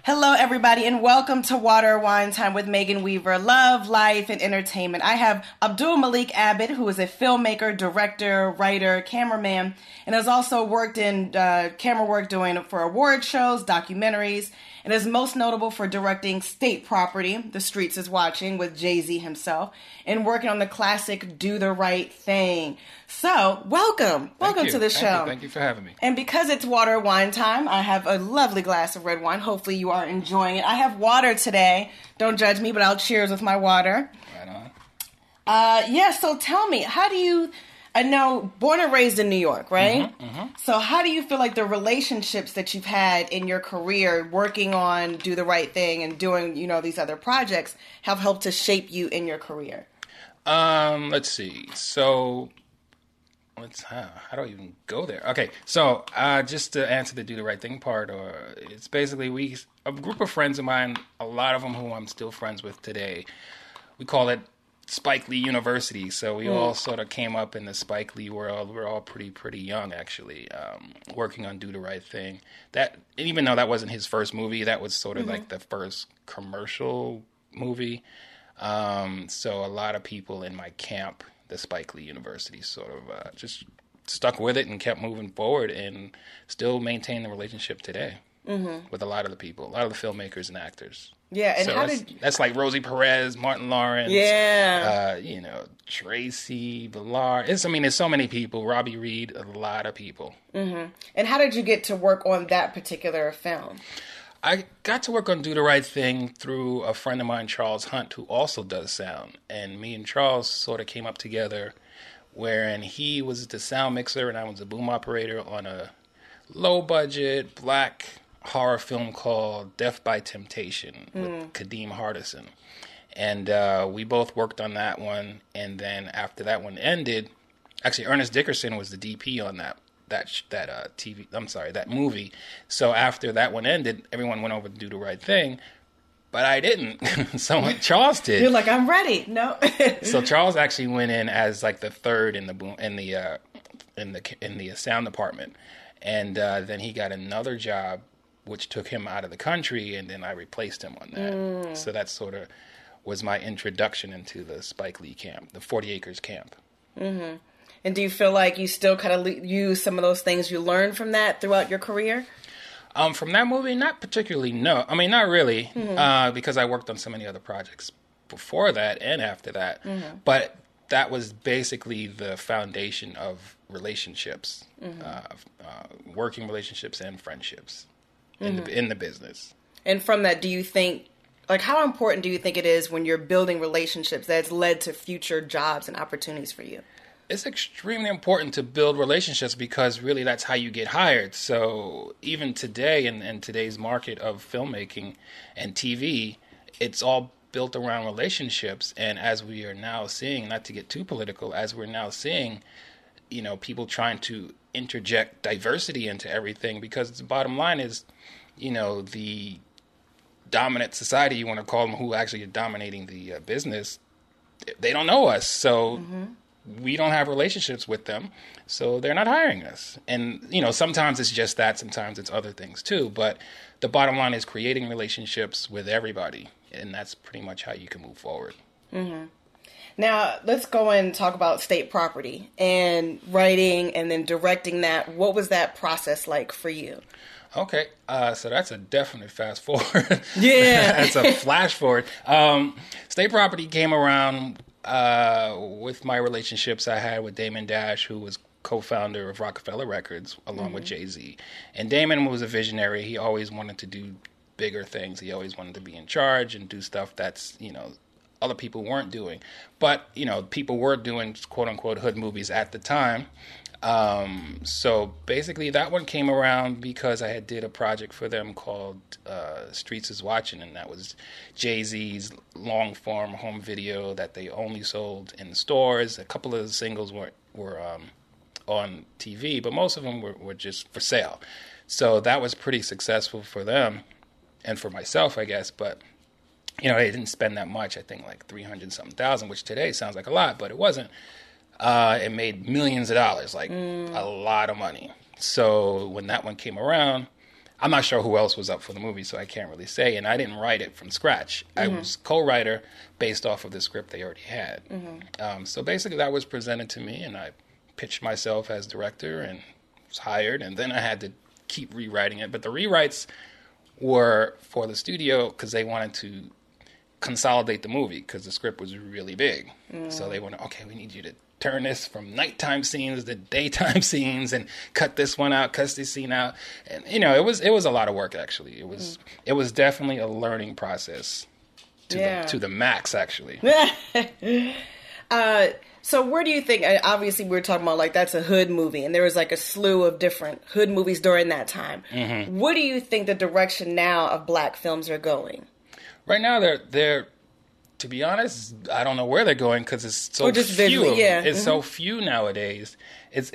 Hello, everybody, and welcome to Water Wine Time with Megan Weaver. Love, life, and entertainment. I have Abdul Malik Abbott, who is a filmmaker, director, writer, cameraman, and has also worked in camera work doing for award shows, documentaries, and is most notable for directing State Property, The Streets is Watching, with Jay-Z himself, and working on the classic Do the Right Thing. So, welcome to the show. Thank you for having me. And because it's Water Wine Time, I have a lovely glass of red wine. Hopefully you are enjoying it. I have water today. Don't judge me, but I'll cheers with my water. Right on. So tell me, how do you... I know, born and raised in New York, right? So how do you feel like the relationships that you've had in your career working on Do the Right Thing and doing, these other projects have helped to shape you in your career? Let's see. So, how do I even go there? Okay, so just to answer the Do the Right Thing part, it's basically a group of friends of mine, a lot of them who I'm still friends with today, we call it Spike Lee University. So we all sort of came up in the Spike Lee world. We're all pretty young, actually, working on Do the Right Thing. Even though that wasn't his first movie, that was sort of like the first commercial movie. So a lot of people in my camp, the Spike Lee University, sort of just stuck with it and kept moving forward and still maintain the relationship today with a lot of the people, a lot of the filmmakers and actors. Yeah, and so that's like Rosie Perez, Martin Lawrence, Tracy Villar. There's so many people. Robbie Reed, a lot of people. And how did you get to work on that particular film? I got to work on Do the Right Thing through a friend of mine, Charles Hunt, who also does sound. And me and Charles sort of came up together, wherein he was the sound mixer and I was the boom operator on a low-budget black horror film called Death by Temptation with Kadeem Hardison. And we both worked on that one. And then after that one ended, actually Ernest Dickerson was the DP on that movie. So after that one ended, everyone went over to Do the Right Thing, but I didn't. So Charles did. You're like, I'm ready. No. So Charles actually went in as like the third in the sound department, and then he got another job, which took him out of the country, and then I replaced him on that. So that sort of was my introduction into the Spike Lee camp, the 40 Acres camp. And do you feel like you still kind of use some of those things you learned from that throughout your career? From that movie, not particularly, no. I mean, not really, because I worked on so many other projects before that and after that. But that was basically the foundation of relationships, working relationships and friendships in the business. And from that, do you think, like, how important do you think it is when you're building relationships that's led to future jobs and opportunities for you? It's extremely important to build relationships because really that's how you get hired. So even today in today's market of filmmaking and TV, it's all built around relationships. And as we are now seeing, not to get too political, as we're now seeing, people trying to interject diversity into everything, because the bottom line is, the dominant society, you want to call them, who actually are dominating the business, they don't know us. So we don't have relationships with them, so they're not hiring us. And, sometimes it's just that, sometimes it's other things too. But the bottom line is creating relationships with everybody, and that's pretty much how you can move forward. Now, let's go and talk about State Property and writing and then directing that. What was that process like for you? Okay, so that's a definite fast forward. Yeah. That's a flash forward. State Property came around with my relationships I had with Damon Dash, who was co-founder of Rockefeller Records, along with Jay-Z. And Damon was a visionary. He always wanted to do bigger things. He always wanted to be in charge and do stuff that's, other people weren't doing. But, people were doing quote-unquote hood movies at the time. So basically that one came around because I had did a project for them called Streets is Watching, and that was Jay-Z's long-form home video that they only sold in stores. A couple of the singles were on TV, but most of them were just for sale. So that was pretty successful for them and for myself, I guess, but they didn't spend that much. I think like $300,000, which today sounds like a lot, but it wasn't. It made millions of dollars, like a lot of money. So when that one came around, I'm not sure who else was up for the movie, so I can't really say. And I didn't write it from scratch. I was co-writer based off of the script they already had. So basically that was presented to me, and I pitched myself as director and was hired. And then I had to keep rewriting it. But the rewrites were for the studio because they wanted to consolidate the movie because the script was really big. So they wanted, okay, we need you to turn this from nighttime scenes to daytime scenes and cut this one out, cut this scene out. And, you know, it was a lot of work, actually. It was definitely a learning process to the max, actually. So where do you think, obviously we were talking about like that's a hood movie and there was like a slew of different hood movies during that time. What do you think the direction now of black films are going? Right now they're to be honest, I don't know where they're going because it's so few. Visually, yeah. It's so few nowadays. It's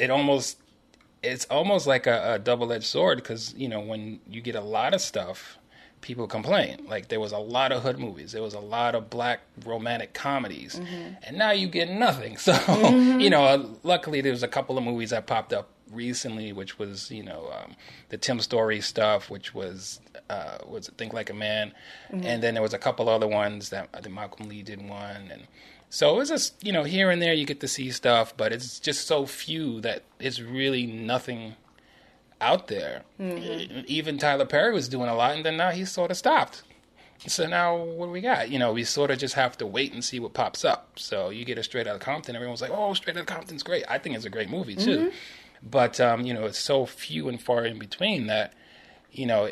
almost like a double-edged sword because, you know, when you get a lot of stuff, people complain. Like there was a lot of hood movies. There was a lot of black romantic comedies. And now you get nothing. So, you know, luckily there was a couple of movies that popped up recently, which was, you know, the Tim Story stuff, which was Think Like a Man. And then there was a couple other ones that I think Malcolm Lee did one. And so it was just, you know, here and there you get to see stuff, but it's just so few that it's really nothing out there. Even Tyler Perry was doing a lot, and then now he's sort of stopped. So now what do we got? You know, we sort of just have to wait and see what pops up. So you get a Straight Outta Compton, everyone's like, oh, Straight Outta Compton's great. I think it's a great movie too. But, you know, it's so few and far in between that, you know,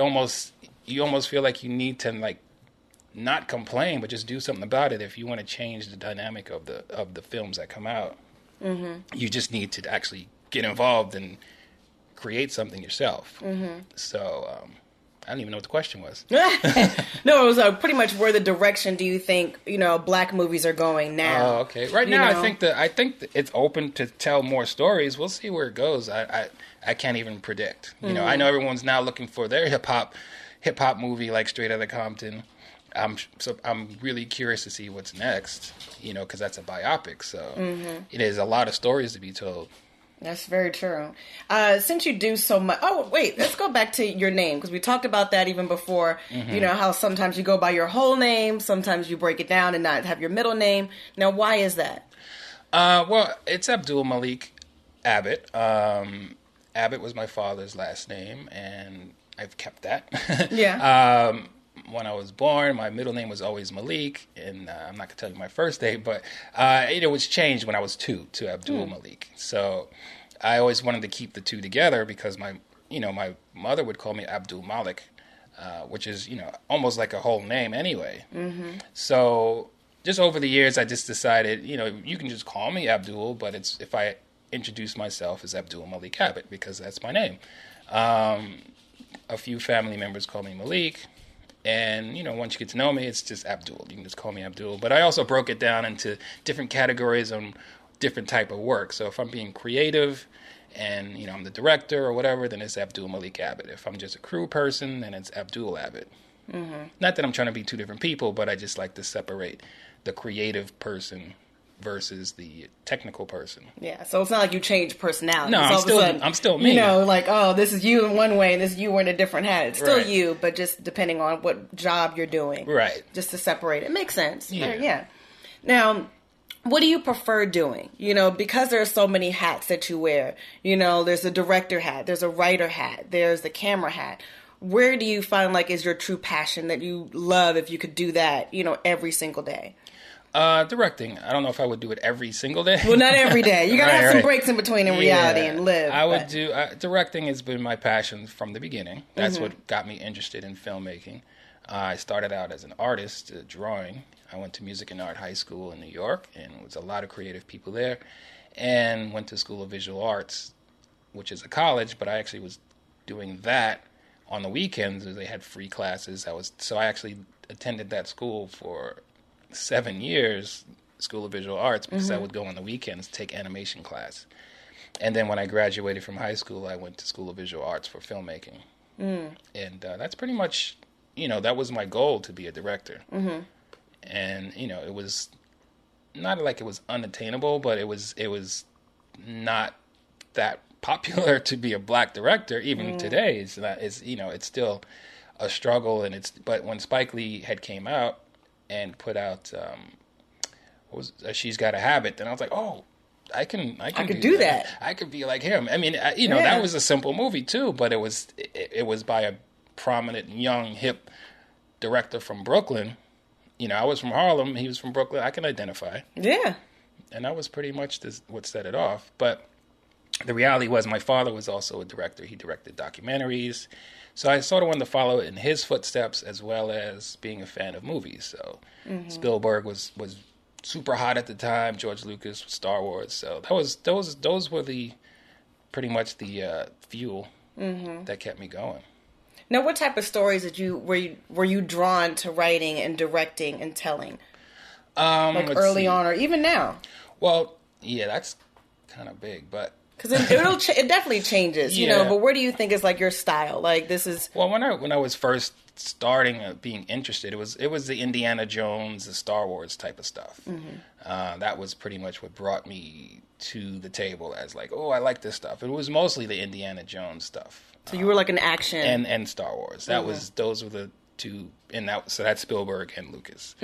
you almost feel like you need to, like, not complain, but just do something about it if you want to change the dynamic of the films that come out. You just need to actually get involved and create something yourself. So I don't even know what the question was. No, it was pretty much where the direction do you think, you know, black movies are going now? Oh, okay. Right now, I think that it's open to tell more stories. We'll see where it goes. I can't even predict. You know, I know everyone's now looking for their hip hop movie like Straight Outta Compton. So I'm really curious to see what's next. You know, because that's a biopic. So it is a lot of stories to be told. That's very true. Since you do so much... Oh, wait, let's go back to your name, because we talked about that even before. You know, how sometimes you go by your whole name, sometimes you break it down and not have your middle name. Now, why is that? Well, it's Abdul Malik Abbott. Abbott was my father's last name, and I've kept that. Yeah. When I was born, my middle name was always Malik, and I'm not going to tell you my first name, but it was changed when I was 2 to Abdul Malik. So I always wanted to keep the two together because my mother would call me Abdul Malik, which is, you know, almost like a whole name anyway. So just over the years, I just decided, you know, you can just call me Abdul, but it's if I introduce myself as Abdul Malik Abbott because that's my name. A few family members call me Malik. And, you know, once you get to know me, it's just Abdul. You can just call me Abdul. But I also broke it down into different categories on different type of work. So if I'm being creative and, you know, I'm the director or whatever, then it's Abdul Malik Abbott. If I'm just a crew person, then it's Abdul Abbott. Not that I'm trying to be two different people, but I just like to separate the creative person versus the technical person. Yeah, so it's not like you change personality. No, I'm still me. You know, like, oh, this is you in one way and this is you wearing a different hat. It's still you, but just depending on what job you're doing. Right. Just to separate it. Makes sense. Yeah. Now, what do you prefer doing? You know, because there are so many hats that you wear. You know, there's a director hat, there's a writer hat, there's the camera hat. Where do you find, like, is your true passion that you love if you could do that, you know, every single day? Directing. I don't know if I would do it every single day. Well, not every day. You gotta have some breaks in between in reality and live. I would do... directing has been my passion from the beginning. That's what got me interested in filmmaking. I started out as an artist, drawing. I went to Music and Art High School in New York, and there was a lot of creative people there. And went to School of Visual Arts, which is a college, but I actually was doing that on the weekends. They had free classes. So I actually attended that school for 7 years, School of Visual Arts, because I would go on the weekends to take animation class. And then when I graduated from high school, I went to School of Visual Arts for filmmaking. And that's pretty much, you know, that was my goal, to be a director. And, you know, it was not like it was unattainable, but it was not that popular to be a black director even today. It's not. It's it's still a struggle, and but when Spike Lee had came out and put out what was She's Got a Habit, then I was like, oh, I can do that. I could be like him. I mean, that was a simple movie too, but it was by a prominent young hip director from Brooklyn. I was from Harlem, he was from Brooklyn. I can identify. Yeah. And that was pretty much what set it off. But the reality was my father was also a director. He directed documentaries. So I sort of wanted to follow in his footsteps as well as being a fan of movies. So Spielberg was super hot at the time. George Lucas, Star Wars. So those were pretty much the fuel that kept me going. Now, what type of stories were you drawn to writing and directing and telling? Early on or even now? Well, yeah, that's kind of big, but because it definitely changes, But where do you think is like your style? Like this is when I was first starting being interested, it was the Indiana Jones, the Star Wars type of stuff. That was pretty much what brought me to the table as like, oh, I like this stuff. It was mostly the Indiana Jones stuff. So you were like an action and Star Wars. Those were the two, so that's Spielberg and Lucas.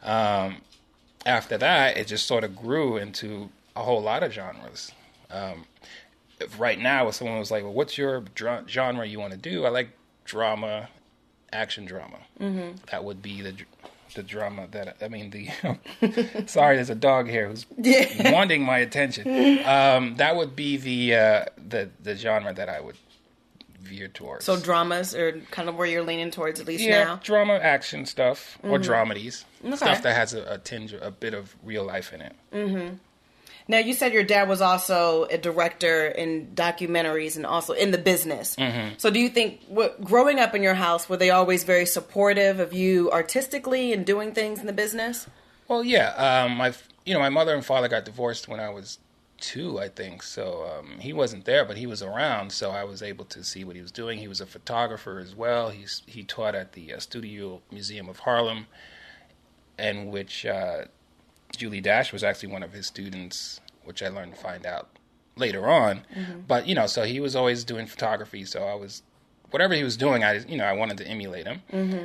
After that, it just sort of grew into a whole lot of genres. Right now, if someone was like, well, what's your genre you want to do? I like drama, action drama. That would be the drama sorry, there's a dog here who's wanting my attention. That would be the genre that I would veer towards. So dramas are kind of where you're leaning towards, at least now? Yeah, drama, action stuff, or dramedies. Okay. Stuff that has a bit of real life in it. Now, you said your dad was also a director in documentaries and also in the business. So do you think, growing up in your house, were they always very supportive of you artistically and doing things in the business? Well, yeah. My mother and father got divorced when I was 2, I think. So he wasn't there, but he was around, so I was able to see what he was doing. He was a photographer as well. He taught at the Studio Museum of Harlem, in which Julie Dash was actually one of his students, which I learned to find out later on. But, so he was always doing photography, so whatever he was doing, I wanted to emulate him.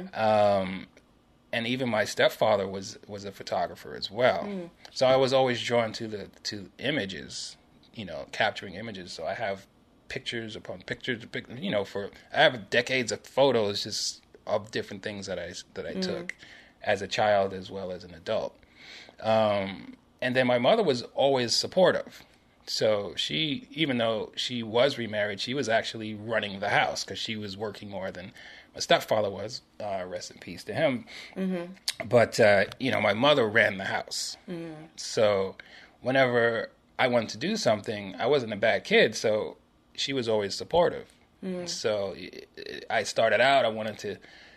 And even my stepfather was a photographer as well. So I was always drawn to images, capturing images. So I have pictures upon pictures, I have decades of photos just of different things that I took as a child as well as an adult. And then my mother was always supportive. So she, even though she was remarried, she was actually running the house because she was working more than my stepfather was. Rest in peace to him. But, my mother ran the house. So whenever I wanted to do something, I wasn't a bad kid, so she was always supportive. So I started out, I was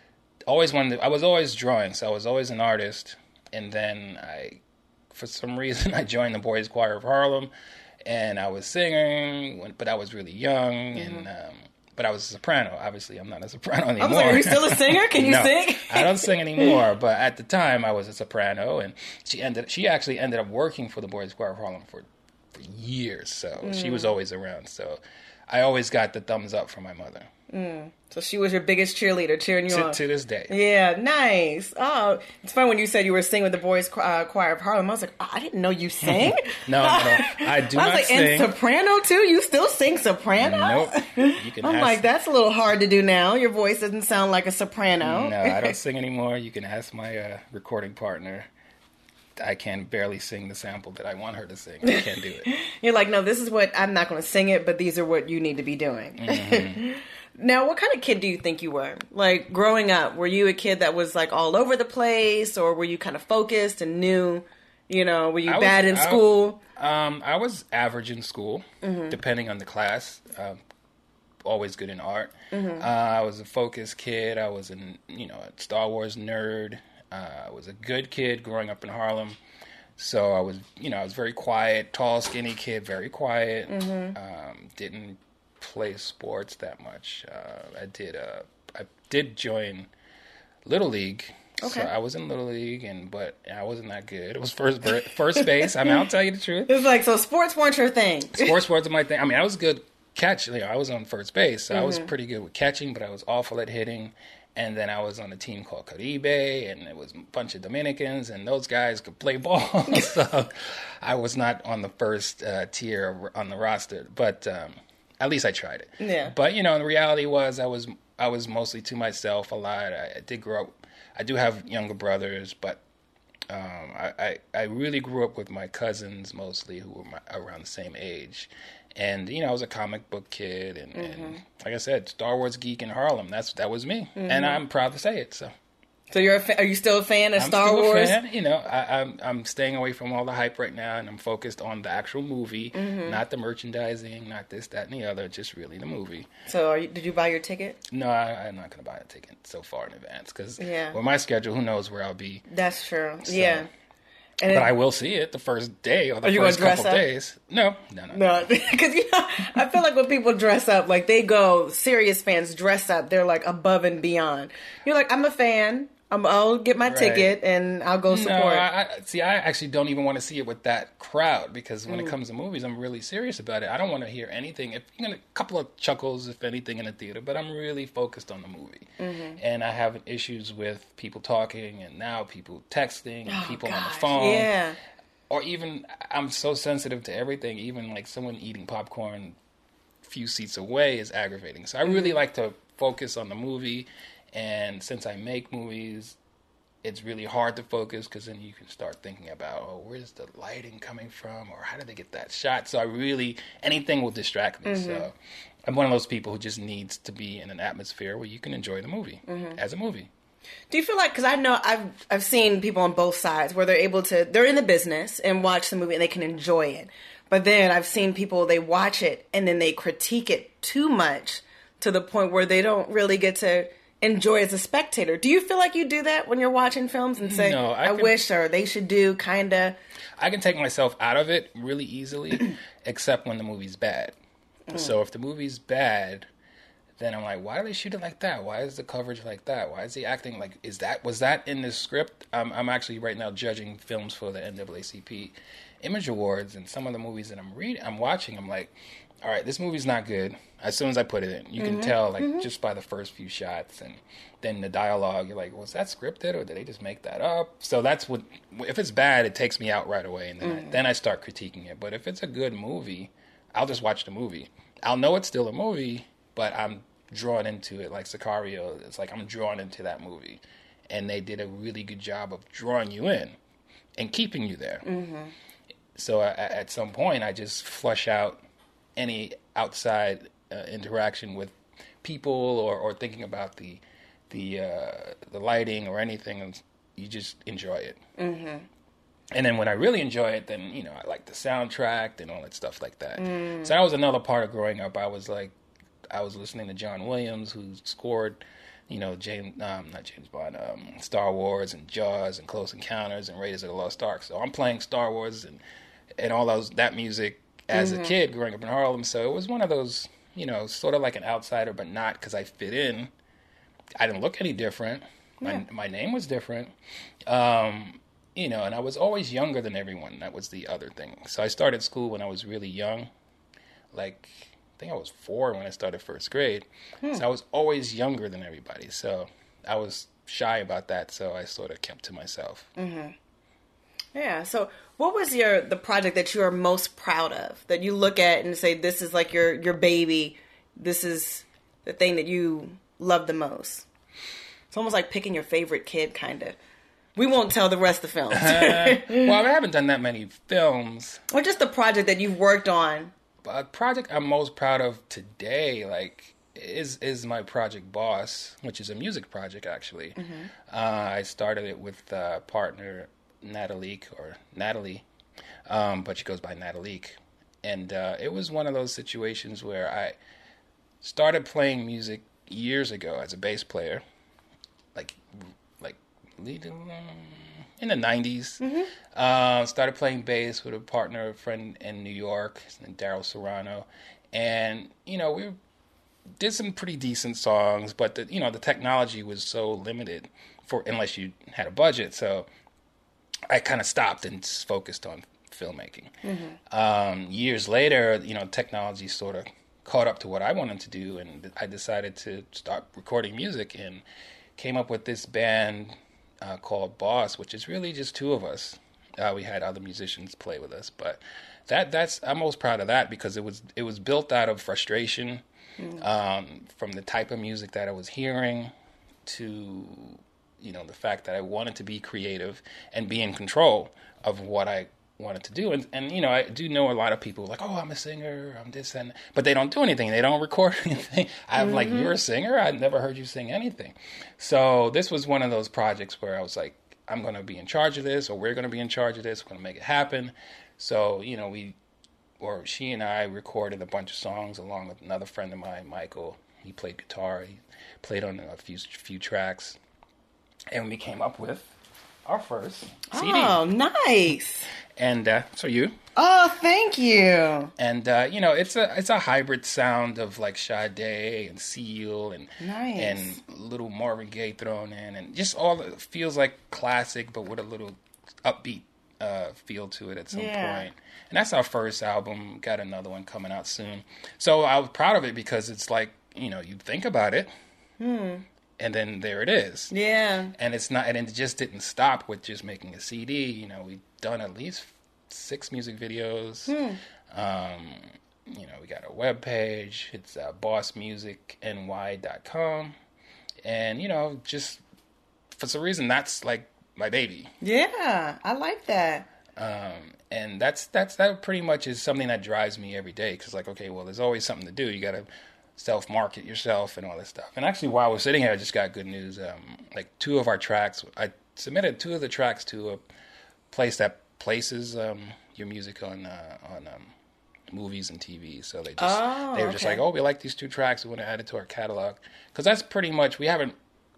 always drawing, so I was always an artist. And then for some reason, I joined the Boys Choir of Harlem, and I was singing, but I was really young, and but I was a soprano. Obviously, I'm not a soprano anymore. I was like, are you still a singer? Can you sing? I don't sing anymore, but at the time, I was a soprano, and she actually ended up working for the Boys Choir of Harlem for years, so she was always around. So I always got the thumbs up from my mother. So she was your biggest cheerleader, cheering you on. To this day. Yeah, nice. Oh, it's fun when you said you were singing with the Boys Choir of Harlem. I was like, I didn't know you sang. No, I do not sing. And soprano too? You still sing soprano? Nope. I'm like, that's a little hard to do now. Your voice doesn't sound like a soprano. No, I don't sing anymore. You can ask my recording partner. I can barely sing the sample that I want her to sing. I can't do it. You're like, no, this is what, I'm not going to sing it, but these are what you need to be doing. Now, what kind of kid do you think you were? Like, growing up, were you a kid that was, like, all over the place? Or were you kind of focused and knew, were you bad in school? I was average in school, depending on the class. Always good in art. I was a focused kid. I was a Star Wars nerd. I was a good kid growing up in Harlem. So I was very quiet, tall, skinny kid, very quiet. Didn't play sports that much. I did join Little League. Okay. So I was in Little League, but I wasn't that good. It was first base. I mean, I'll tell you the truth. It was like, so sports weren't your thing. Sports weren't my thing. I mean, I was good catch. I was on first base, so I was pretty good with catching, but I was awful at hitting. And then I was on a team called Caribe, and it was a bunch of Dominicans, and those guys could play ball. So I was not on the first tier on the roster, but at least I tried it. Yeah. But the reality was I was mostly to myself a lot. I did grow up. I do have younger brothers, but I really grew up with my cousins mostly, who were around the same age. And I was a comic book kid, and like I said, Star Wars geek in Harlem. That was me, and I'm proud to say it. So are you still a fan of Star Wars? I'm still a fan. I'm staying away from all the hype right now, and I'm focused on the actual movie, not the merchandising, not this, that, and the other. Just really the movie. So did you buy your ticket? No, I'm not going to buy a ticket so far in advance because with my schedule, who knows where I'll be. That's true. So. Yeah. But I will see it the first day or the first couple days. No. Because I feel like when people dress up, like they go, serious fans dress up, they're like above and beyond. You're like, I'm a fan. I'll get my ticket and I'll go support. No, I actually don't even want to see it with that crowd because when it comes to movies, I'm really serious about it. I don't want to hear anything. If a couple of chuckles, if anything, in the theater, but I'm really focused on the movie. And I have issues with people talking and now people texting and people on the phone. Yeah. Or even, I'm so sensitive to everything. Even like someone eating popcorn a few seats away is aggravating. So I really like to focus on the movie. And since I make movies, it's really hard to focus because then you can start thinking about, where's the lighting coming from? Or how did they get that shot? So anything will distract me. So I'm one of those people who just needs to be in an atmosphere where you can enjoy the movie as a movie. Do you feel like, because I know I've seen people on both sides where they're in the business and watch the movie and they can enjoy it. But then I've seen people, they watch it and then they critique it too much to the point where they don't really get to enjoy as a spectator. Do you feel like you do that when you're watching films and say, no, I wish, or they should do, kind of? I can take myself out of it really easily, except when the movie's bad. So if the movie's bad, then I'm like, why do they shoot it like that? Why is the coverage like that? Why is he acting like, was that in the script? I'm actually right now judging films for the NAACP Image Awards, and some of the movies that I'm watching, I'm like, all right, this movie's not good. As soon as I put it in, you can tell, just by the first few shots, and then the dialogue, you're like, was that scripted, or did they just make that up? So that's what, if it's bad, it takes me out right away, and then I start critiquing it. But if it's a good movie, I'll just watch the movie. I'll know it's still a movie, but I'm drawn into it. Like Sicario, it's like I'm drawn into that movie, and they did a really good job of drawing you in and keeping you there. So at some point, I just flush out any outside interaction with people or thinking about the lighting or anything, and you just enjoy it. And then when I really enjoy it, then I like the soundtrack and all that stuff like that. So that was another part of growing up. I was listening to John Williams, who scored not James Bond, Star Wars and Jaws and Close Encounters and Raiders of the Lost Ark. So I'm playing Star Wars and all that music as a kid growing up in Harlem. So it was one of those, sort of like an outsider, but not because I fit in. I didn't look any different. My name was different. And I was always younger than everyone. That was the other thing. So I started school when I was really young. Like, I think I was 4 when I started first grade. So I was always younger than everybody. So I was shy about that. So I sort of kept to myself. Yeah. So what was the project that you are most proud of, that you look at and say, this is like your baby, this is the thing that you love the most? It's almost like picking your favorite kid, kind of. We won't tell the rest of the films. Well, I haven't done that many films. Or just the project that you've worked on. A project I'm most proud of today, is my project Boss, which is a music project, actually. I started it with partner Natalie, but she goes by Natalique. And it was one of those situations where I started playing music years ago as a bass player, like in the 90s. Started playing bass with a friend in New York, Daryl Serrano. And, we did some pretty decent songs, but the technology was so limited unless you had a budget. So I kind of stopped and focused on filmmaking. Years later, technology sort of caught up to what I wanted to do, and I decided to start recording music and came up with this band called Boss, which is really just two of us. We had other musicians play with us, but that's I'm most proud of that because it was built out of frustration from the type of music that I was hearing to the fact that I wanted to be creative and be in control of what I wanted to do. And I do know a lot of people like, oh, I'm a singer, I'm this and but they don't do anything. They don't record anything. I'm like, you're a singer? I'd never heard you sing anything. So this was one of those projects where I was like, I'm going to be in charge of this, or we're going to be in charge of this. We're going to make it happen. So, she and I recorded a bunch of songs along with another friend of mine, Michael. He played guitar. He played on a few tracks. And we came up with our first CD. Oh, nice. And so you. Oh, thank you. And it's a hybrid sound of like Sade and Seal and nice. And little Marvin Gaye thrown in, and just all it feels like classic, but with a little upbeat feel to it at some point. And that's our first album. Got another one coming out soon. So I was proud of it because it's like you think about it. And then there it is. Yeah. And it's not, and it just didn't stop with just making a CD. We've done at least 6 music videos. We got a webpage. It's bossmusicny.com. And, just for some reason, that's like my baby. Yeah, I like that. And that pretty much is something that drives me every day. Because like, okay, well, there's always something to do. You got to self-market yourself and all this stuff. And actually, while we're sitting here, I just got good news. Like 2 of our tracks, I submitted 2 of the tracks to a place that places your music on movies and TV. So they were just like, oh, we like these 2 tracks. We want to add it to our catalog. Because that's pretty much what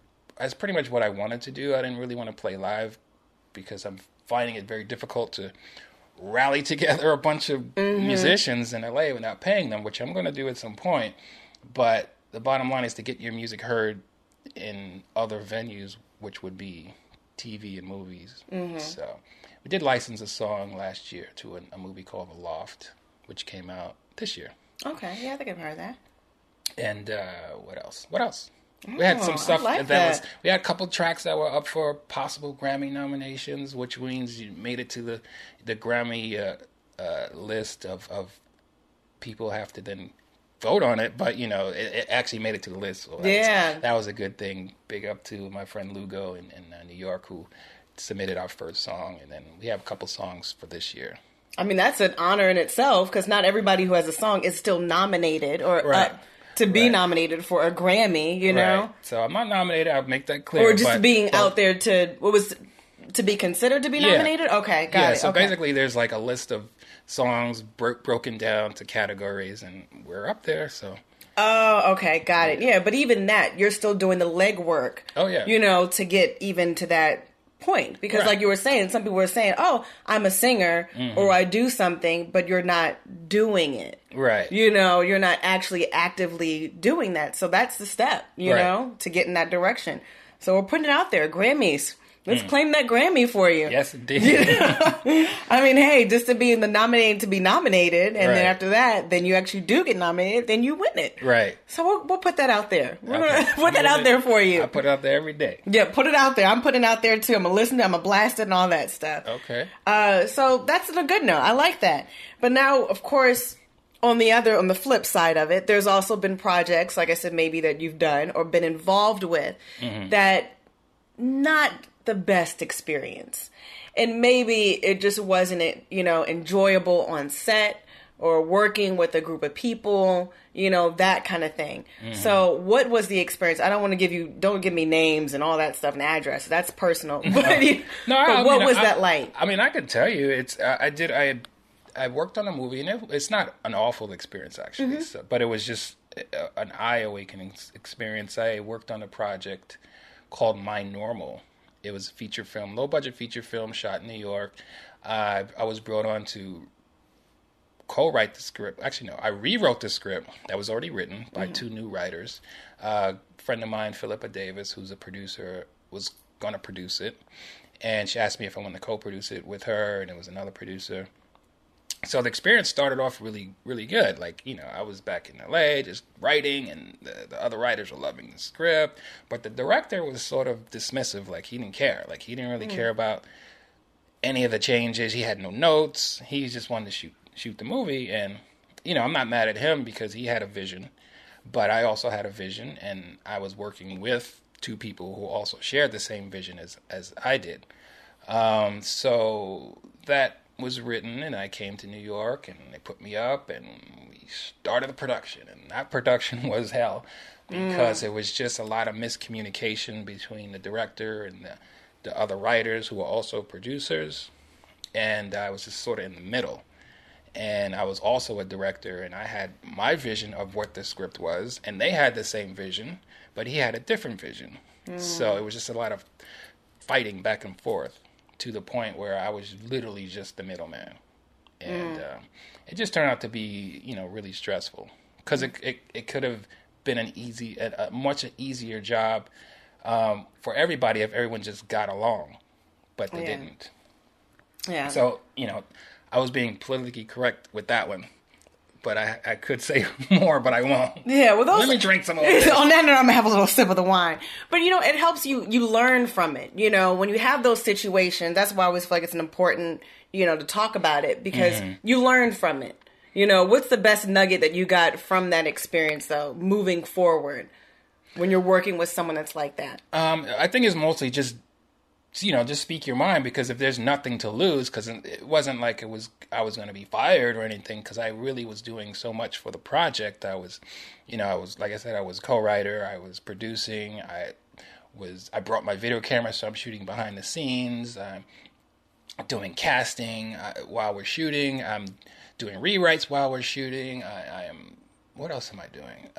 I wanted to do. I didn't really want to play live because I'm finding it very difficult to rally together a bunch of musicians in LA without paying them, which I'm going to do at some point. But the bottom line is to get your music heard in other venues, which would be TV and movies. So we did license a song last year to a movie called The Loft, which came out this year. Okay, yeah, I think I've heard that. And what else? We had some stuff we had a couple tracks that were up for possible Grammy nominations, which means you made it to the Grammy list of people have to then vote on it, but it actually made it to the list. So that was a good thing. Big up to my friend Lugo in New York who submitted our first song, and then we have a couple songs for this year. I mean, that's an honor in itself because not everybody who has a song is still nominated or up to be nominated for a Grammy, you know? Right. So I'm not nominated. I'll make that clear. Or just being out there to be considered to be nominated? Okay, got it. So basically there's like a list of songs broken down to categories, and we're up there, so. Oh, okay, got it. Yeah, but even that, you're still doing the legwork. Oh, yeah. To get even to that point. Because like you were saying, some people were saying, oh, I'm a singer or I do something, but you're not doing it. Right. You're not actually actively doing that. So that's the step, you know, to get in that direction. So we're putting it out there. Grammys. Let's claim that Grammy for you. Yes, indeed. I mean, hey, just to be in the nominated to be nominated, and then after that, then you actually do get nominated, then you win it. Right. So we'll put that out there. We're going to put that out there for you. I put it out there every day. Yeah, put it out there. I'm putting it out there too. I'm going to listen to it, I'm going to blast it and all that stuff. Okay. So that's a good note. I like that. But now, of course, on the flip side of it, there's also been projects, like I said, maybe that you've done or been involved with that not the best experience. And maybe it just wasn't, enjoyable on set or working with a group of people, that kind of thing. So what was the experience? I don't want to don't give me names and all that stuff and address. That's personal. But what was that like? I mean, I could tell you I worked on a movie, and it's not an awful experience actually, but it was just an eye-awakening experience. I worked on a project called My Normal. It was a feature film, low-budget feature film shot in New York. I was brought on to co-write the script. Actually, no, I rewrote the script that was already written by 2 new writers. A friend of mine, Philippa Davis, who's a producer, was going to produce it. And she asked me if I wanted to co-produce it with her, and it was another producer. So the experience started off really, really good. Like, you know, I was back in LA just writing, and the other writers were loving the script. But the director was sort of dismissive. Like, he didn't care. Like, he didn't really care about any of the changes. He had no notes. He just wanted to shoot the movie. And, you know, I'm not mad at him because he had a vision. But I also had a vision, and I was working with two people who also shared the same vision as I did. So that was written, and I came to New York, and they put me up, and we started the production. And that production was hell because it was just a lot of miscommunication between the director and the other writers who were also producers, and I was just sort of in the middle. And I was also a director, and I had my vision of what the script was, and they had the same vision, but he had a different vision. So it was just a lot of fighting back and forth to the point where I was literally just the middleman. And it just turned out to be, you know, really stressful because it could have been a much easier job for everybody if everyone just got along, but they didn't. Yeah. So, you know, I was being politically correct with that one, but I could say more, but I won't. Yeah, well, let me drink some more. On that note, I'm gonna have a little sip of the wine. But you know, it helps you learn from it. You know, when you have those situations, that's why I always feel like it's an important, you know, to talk about it because you learn from it. You know, what's the best nugget that you got from that experience, though, moving forward when you're working with someone that's like that? I think it's mostly just, you know, just speak your mind, because if there's nothing to lose, because it wasn't like I was going to be fired or anything, because I really was doing so much for the project. I was, you know, like I said, I was co-writer, I was producing, I brought my video camera, so I'm shooting behind the scenes, I'm doing casting while we're shooting, I'm doing rewrites while we're shooting, what else am I doing?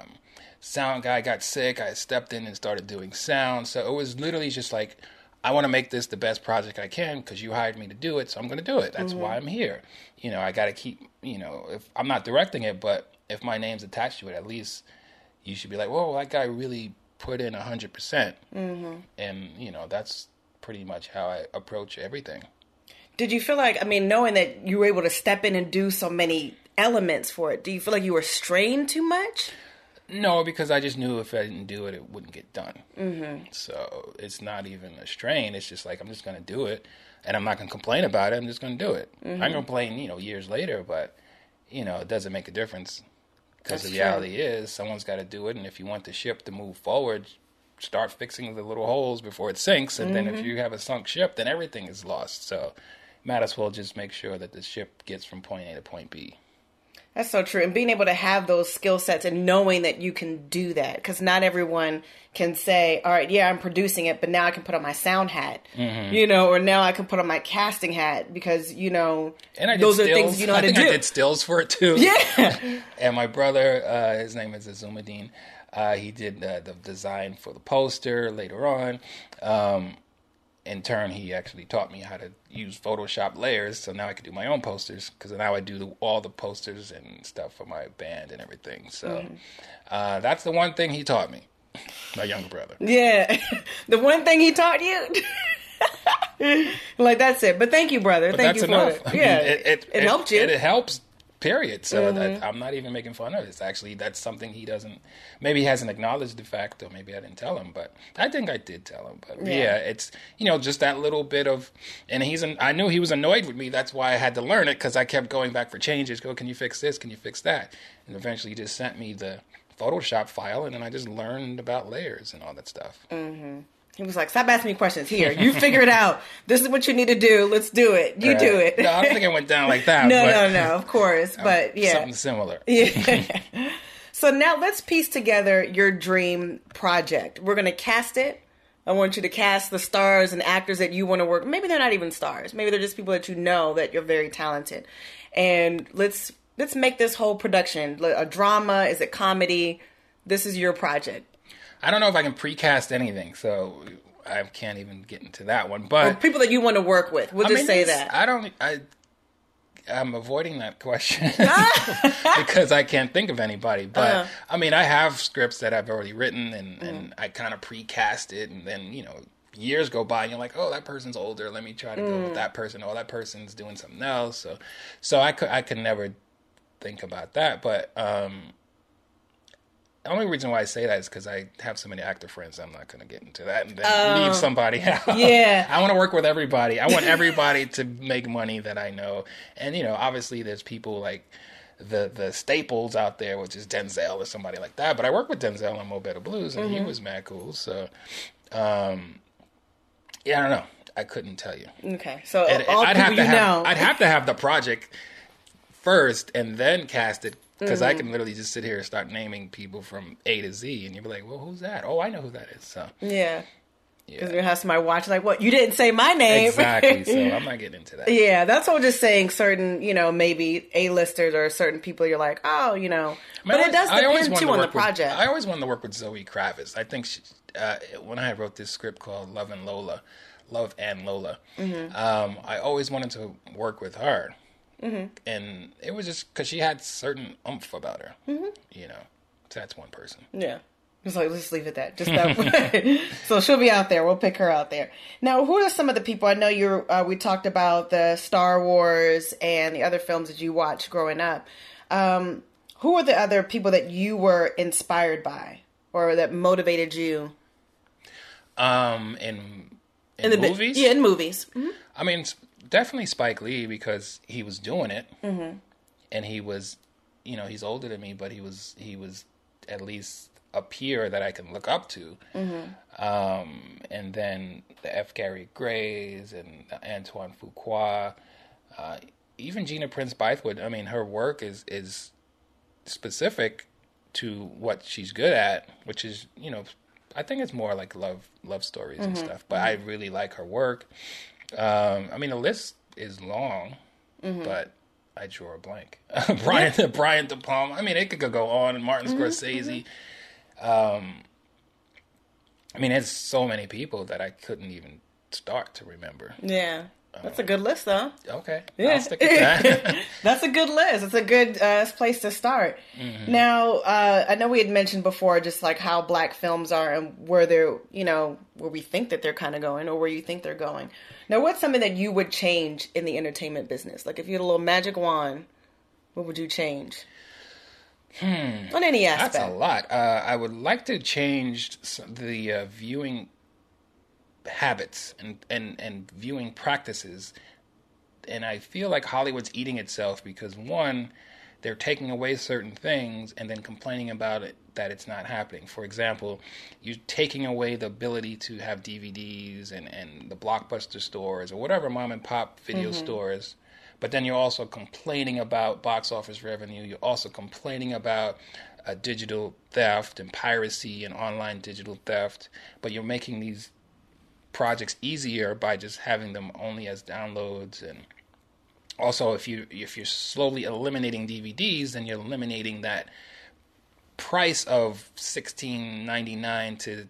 Sound guy got sick, I stepped in and started doing sound, so it was literally just like, I want to make this the best project I can because you hired me to do it, so I'm going to do it. That's why I'm here. You know, I got to keep, you know, if I'm not directing it, but if my name's attached to it, at least you should be like, whoa, that guy really put in 100%. And, you know, that's pretty much how I approach everything. Did you feel like, I mean, knowing that you were able to step in and do so many elements for it, do you feel like you were strained too much? No, because I just knew if I didn't do it, it wouldn't get done. So it's not even a strain. It's just like, I'm just going to do it, and I'm not going to complain about it. I'm just going to do it. I'm going to complain, you know, years later, but, you know, it doesn't make a difference because the reality is someone's got to do it, and if you want the ship to move forward, start fixing the little holes before it sinks, and then if you have a sunk ship, then everything is lost. So might as well just make sure that the ship gets from point A to point B. That's so true. And being able to have those skill sets and knowing that you can do that. Because not everyone can say, all right, yeah, I'm producing it, but now I can put on my sound hat, you know, or now I can put on my casting hat because, you know, those are things you know how to do. I did stills for it too. Yeah. And my brother, his name is Azumadine, he did the design for the poster later on. In turn, he actually taught me how to use Photoshop layers, so now I can do my own posters, because now I do all the posters and stuff for my band and everything. So that's the one thing he taught me, my younger brother. Yeah, the one thing he taught you? Like, that's it. But thank you, brother. But thank that's you enough. for it. Yeah, it helped you. It helps, period. So I'm not even making fun of it. It's actually, that's something he doesn't, maybe he hasn't acknowledged the fact, or maybe I didn't tell him, but I think I did tell him. But yeah, it's, you know, just that little bit of, and I knew he was annoyed with me. That's why I had to learn it, because I kept going back for changes. Go, can you fix this? Can you fix that? And eventually he just sent me the Photoshop file, and then I just learned about layers and all that stuff. He was like, stop asking me questions. Here, you figure it out. This is what you need to do. Let's do it. You do it. No, I don't think it went down like that. No, of course. But yeah. Something similar. Yeah. So now let's piece together your dream project. We're going to cast it. I want you to cast the stars and actors that you want to work. Maybe they're not even stars. Maybe they're just people that you know that you're very talented. And let's make this whole production a drama. Is it comedy? This is your project. I don't know if I can precast anything, so I can't even get into that one. But people that you want to work with, we'll just say that. I'm avoiding that question because I can't think of anybody. But I mean, I have scripts that I've already written, and I kind of precast it, and then, you know, years go by and you're like, oh, that person's older. Let me try to go with that person. Oh, that person's doing something else. So I could never think about that. But the only reason why I say that is because I have so many actor friends. I'm not going to get into that and then leave somebody out. Yeah. I want to work with everybody. I want everybody to make money that I know. And, you know, obviously there's people like the staples out there, which is Denzel or somebody like that. But I worked with Denzel on Mo Better Blues, and he was mad cool. So, yeah, I don't know. I couldn't tell you. Okay. So I'd have to have the project first and then cast it. Because I can literally just sit here and start naming people from A to Z, and you'll be like, well, who's that? Oh, I know who that is. So yeah. Because you have somebody watch like, what? You didn't say my name. Exactly. So I'm not getting into that. Yeah, that's what I'm just saying. Certain, you know, maybe A-listers or certain people you're like, oh, you know. But it does depend, too, on the project. I always wanted to work with Zoe Kravitz. I think when I wrote this script called Love and Lola, I always wanted to work with her. And it was just because she had certain oomph about her, you know. So that's one person. Yeah. It's like, let's leave it at that. Just that. So she'll be out there. We'll pick her out there. Now, who are some of the people? I know we talked about the Star Wars and the other films that you watched growing up. Who are the other people that you were inspired by or that motivated you? In movies? Yeah, in movies. Mm-hmm. I mean, definitely Spike Lee, because he was doing it, and he was, you know, he's older than me, but he was at least a peer that I can look up to. And then the F. Gary Grays and Antoine Fuqua, even Gina Prince Bythewood. I mean, her work is specific to what she's good at, which is, you know, I think it's more like love stories and stuff. But I really like her work. I mean, the list is long, but I draw a blank. Brian De Palma. I mean, it could go on. And Martin Scorsese. I mean, there's so many people that I couldn't even start to remember. Yeah. That's a good list, though. Okay. Yeah. I'll stick with that. That's a good list. It's a good place to start. Now, I know we had mentioned before just like how black films are and where they're, you know, where we think that they're kind of going or where you think they're going. Now, what's something that you would change in the entertainment business? Like if you had a little magic wand, what would you change? On any aspect. That's a lot. I would like to change the viewing habits and viewing practices, and I feel like Hollywood's eating itself because, one, they're taking away certain things and then complaining about it that it's not happening. For example, you're taking away the ability to have DVDs and the Blockbuster stores or whatever mom and pop video stores, but then you're also complaining about box office revenue. You're also complaining about digital theft and piracy and online digital theft, but you're making these projects easier by just having them only as downloads. And also, if you're slowly eliminating DVDs, then you're eliminating that price of $16.99 to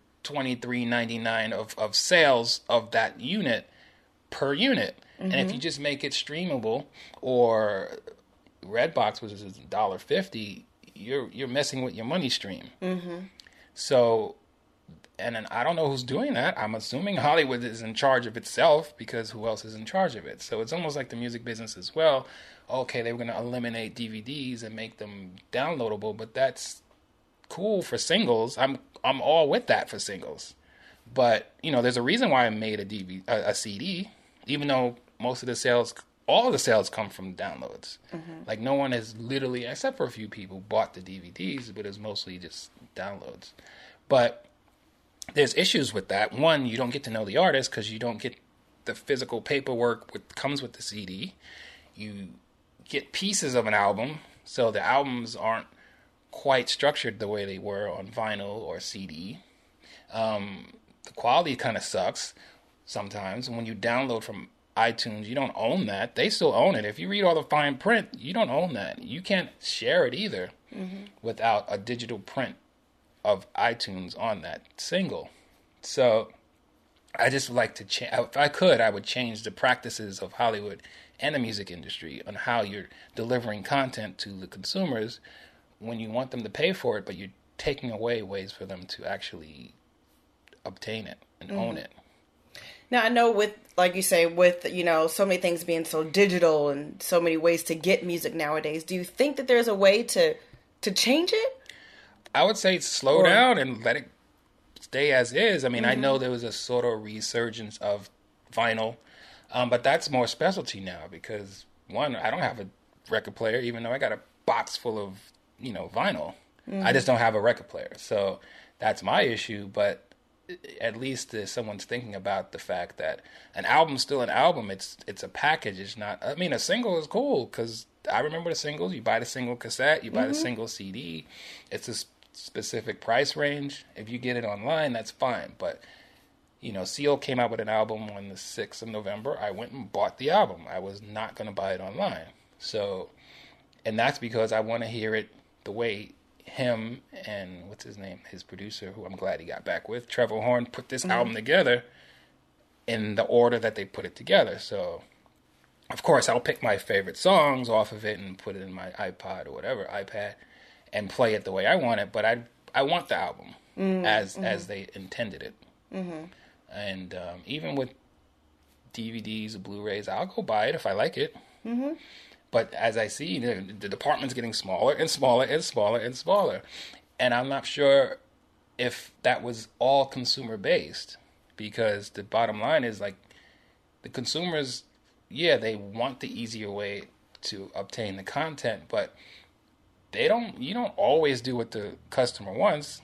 $23.99 of sales of that unit per unit. And if you just make it streamable, or Redbox, which is $1.50, you're messing with your money stream. So. And then I don't know who's doing that. I'm assuming Hollywood is in charge of itself, because who else is in charge of it? So it's almost like the music business as well. Okay, they were going to eliminate DVDs and make them downloadable, but that's cool for singles. I'm all with that for singles. But, you know, there's a reason why I made a CD, even though most of the sales, all of the sales come from downloads. Like no one has literally, except for a few people, bought the DVDs, but it's mostly just downloads. But there's issues with that. One, you don't get to know the artist because you don't get the physical paperwork that comes with the CD. You get pieces of an album, so the albums aren't quite structured the way they were on vinyl or CD. The quality kind of sucks sometimes. When you download from iTunes, you don't own that. They still own it. If you read all the fine print, you don't own that. You can't share it either without a digital print of iTunes on that single. So I just like to change. If I could, I would change the practices of Hollywood and the music industry on how you're delivering content to the consumers when you want them to pay for it, but you're taking away ways for them to actually obtain it and own it. Now I know with, like you say, with, so many things being so digital and so many ways to get music nowadays, do you think that there's a way to change it? I would say slow down and let it stay as is. I mean, I know there was a sort of resurgence of vinyl, but that's more specialty now because, one, I don't have a record player, even though I got a box full of, vinyl. I just don't have a record player. So that's my issue, but at least someone's thinking about the fact that an album's still an album. It's a package. It's not. I mean, a single is cool because I remember the singles. You buy the single cassette. You buy the single CD. It's a specific price range. If you get it online, that's fine. But Seal came out with an album on the 6th of November. I went and bought the album. I was not going to buy it online. So, and that's because I want to hear it the way him and what's his name, his producer, who I'm glad he got back with, Trevor Horn, put this album together in the order that they put it together. So, of course, I'll pick my favorite songs off of it and put it in my iPod or whatever, iPad, and play it the way I want it. But I want the album as they intended it. And even with DVDs or Blu-rays, I'll go buy it if I like it. But as I see, the department's getting smaller and smaller and smaller and smaller. And I'm not sure if that was all consumer-based, because the bottom line is, like, the consumers, yeah, they want the easier way to obtain the content, but you don't always do what the customer wants.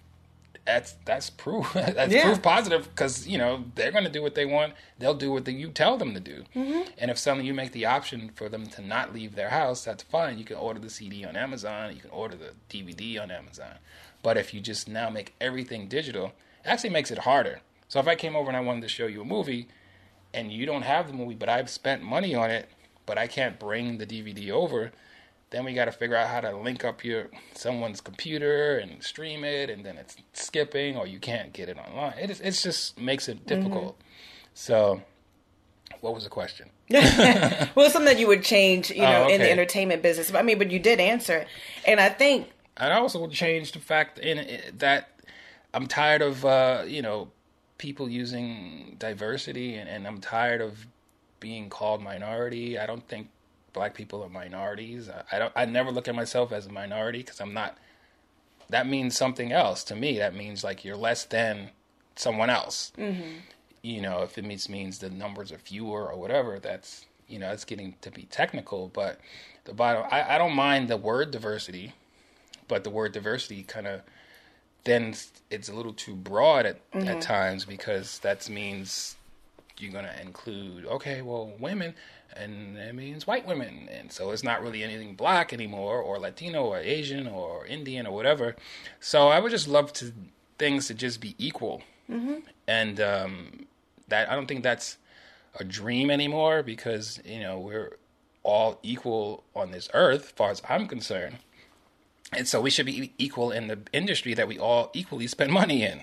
That's proof. That's proof positive because, they're going to do what they want. They'll do what you tell them to do. And if you make the option for them to not leave their house, that's fine. You can order the CD on Amazon. You can order the DVD on Amazon. But if you just now make everything digital, it actually makes it harder. So if I came over and I wanted to show you a movie and you don't have the movie, but I've spent money on it, but I can't bring the DVD over, then we got to figure out how to link up someone's computer and stream it, and then it's skipping, or you can't get it online. It just makes it difficult. So, what was the question? Well, something that you would change, in the entertainment business. I mean, but you did answer it, and I think I also would change the fact that I'm tired of people using diversity, and I'm tired of being called minority. I don't think Black people are minorities. I never look at myself as a minority because I'm not. That means something else to me. That means like you're less than someone else. If it means the numbers are fewer or whatever, that's it's getting to be technical. But the bottom, I don't mind the word diversity, but the word diversity kind of then it's a little too broad at times, because that means you're going to include women. And it means white women. And so it's not really anything Black anymore, or Latino, or Asian, or Indian, or whatever. So I would just love things to just be equal. And that I don't think that's a dream anymore, because, we're all equal on this earth, as far as I'm concerned. And so we should be equal in the industry that we all equally spend money in.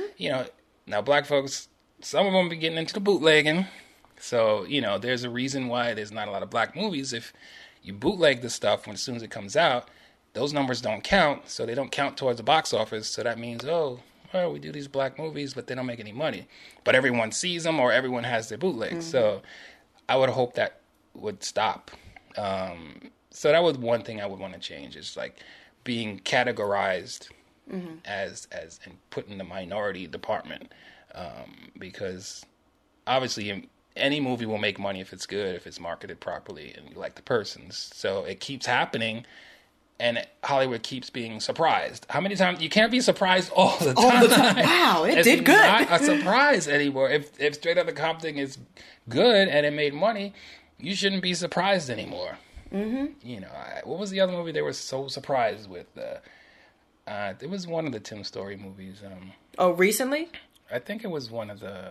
Now Black folks, some of them be getting into the bootlegging. So, there's a reason why there's not a lot of Black movies. If you bootleg the stuff as soon as it comes out, those numbers don't count, so they don't count towards the box office. So that means, we do these Black movies, but they don't make any money. But everyone sees them, or everyone has their bootlegs. So I would hope that would stop. So that was one thing I would want to change, is like being categorized as and put in the minority department, because obviously any movie will make money if it's good, if it's marketed properly and you like the persons. So it keeps happening, and Hollywood keeps being surprised. How many times? You can't be surprised all the time. Wow, it it's did good. It's not a surprise anymore. If Straight Outta Compton is good and it made money, you shouldn't be surprised anymore. What was the other movie they were so surprised with? It was one of the Tim Story movies. Recently? I think it was one of the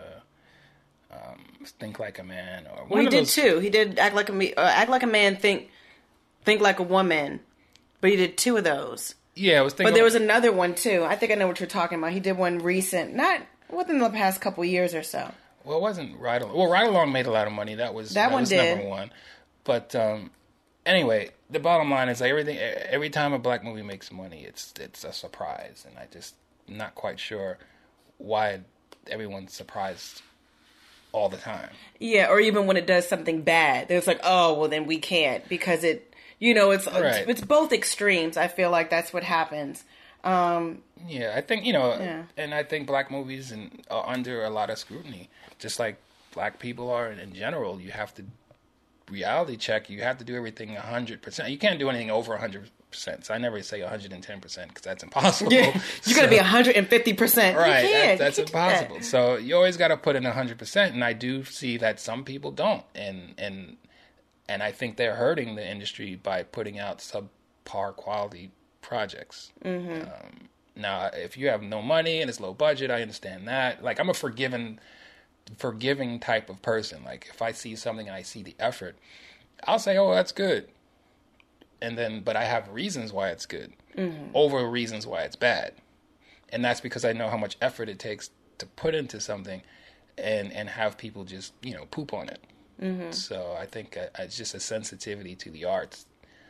Think Like a Man, or he did two. He did Act Like a Man, Think Like a Woman, but he did two of those. Yeah, I was thinking. But there was another one too. I think I know what you're talking about. He did one recent, not within the past couple years or so. Well, it wasn't Ride Along. Well, Ride Along made a lot of money. That was did. number one. But anyway, the bottom line is, like, every time a Black movie makes money, it's a surprise, and I just not quite sure why everyone's surprised all the time. Yeah, or even when it does something bad, there's like, oh, well, then we can't because it, it's both extremes. I feel like that's what happens. Yeah, I think, and I think black movies are under a lot of scrutiny, just like black people are in general. You have to reality check. You have to do everything 100%. You can't do anything over 100%. So I never say 110% because that's impossible. Yeah, you got to be 150%. Right, that's impossible. That. So you always got to put in 100%, and I do see that some people don't, and I think they're hurting the industry by putting out subpar quality projects. Mm-hmm. Now, if you have no money and it's low budget, I understand that. Like, I'm a forgiving type of person. Like, if I see something and I see the effort, I'll say, oh, that's good. But I have reasons why it's good over reasons why it's bad. And that's because I know how much effort it takes to put into something and have people just, poop on it. Mm-hmm. So I think it's just a sensitivity to the arts.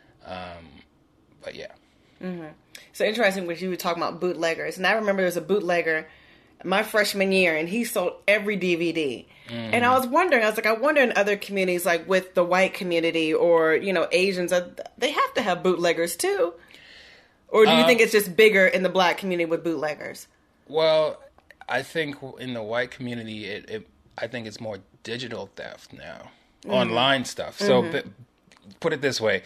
But yeah. Mm-hmm. So interesting when you were talking about bootleggers. And I remember there was a bootlegger my freshman year, and he sold every DVD. Mm-hmm. And I was wondering, I wonder in other communities, like with the white community or, Asians, they have to have bootleggers too? Or do you think it's just bigger in the black community with bootleggers? Well, I think in the white community, I think it's more digital theft now, online stuff. So put it this way.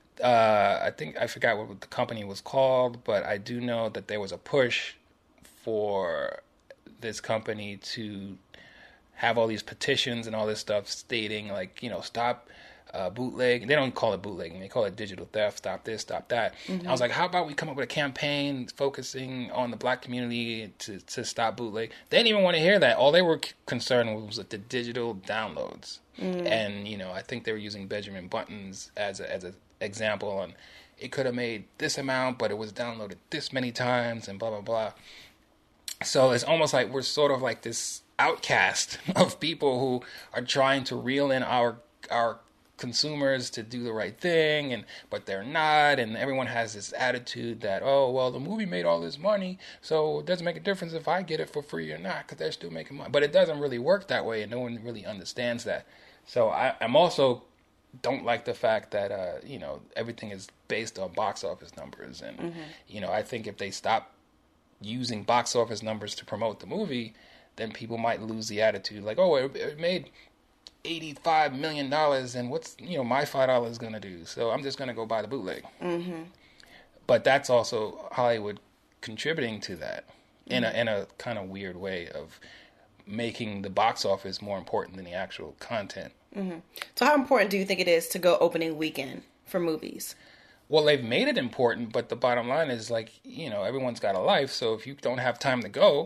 I forgot what the company was called, but I do know that there was a push for this company to have all these petitions and all this stuff stating stop bootleg. They don't call it bootlegging. They call it digital theft. Stop this, stop that. Mm-hmm. I was like, how about we come up with a campaign focusing on the black community to stop bootleg? They didn't even want to hear that. All they were concerned was with the digital downloads. Mm-hmm. And, I think they were using Benjamin Buttons as a example, and it could have made this amount, but it was downloaded this many times and blah, blah, blah. So it's almost like we're sort of like this outcast of people who are trying to reel in our consumers to do the right thing, but they're not, and everyone has this attitude that, oh, well, the movie made all this money, so it doesn't make a difference if I get it for free or not, because they're still making money. But it doesn't really work that way, and no one really understands that. So I'm also don't like the fact that everything is based on box office numbers, and I think if they stop using box office numbers to promote the movie, then people might lose the attitude like, oh, it made $85 million, and what's my $5 going to do? So I'm just going to go buy the bootleg. Mm-hmm. But that's also Hollywood contributing to that in a kind of weird way of making the box office more important than the actual content. Mm-hmm. So how important do you think it is to go opening weekend for movies? Well, they've made it important, but the bottom line is everyone's got a life. So if you don't have time to go,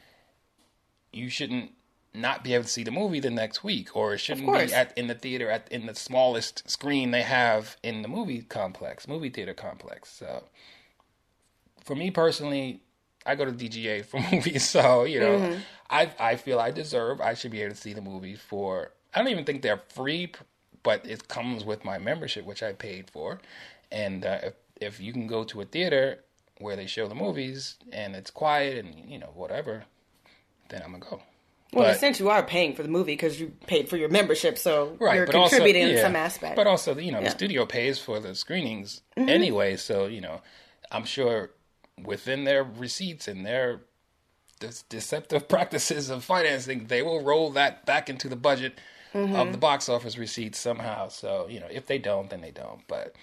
you shouldn't not be able to see the movie the next week, or it shouldn't be in the theater in the smallest screen they have in the movie theater complex. So for me personally, I go to DGA for movies. So, I feel I should be able to see the movie for, I don't even think they're free, but it comes with my membership, which I paid for. And if you can go to a theater where they show the movies and it's quiet and, whatever, then I'm going to go. Well, in a sense, you are paying for the movie because you paid for your membership, so you're contributing in some aspect. But also, the studio pays for the screenings anyway, so, I'm sure within their receipts and their deceptive practices of financing, they will roll that back into the budget of the box office receipts somehow. So, if they don't, then they don't. But,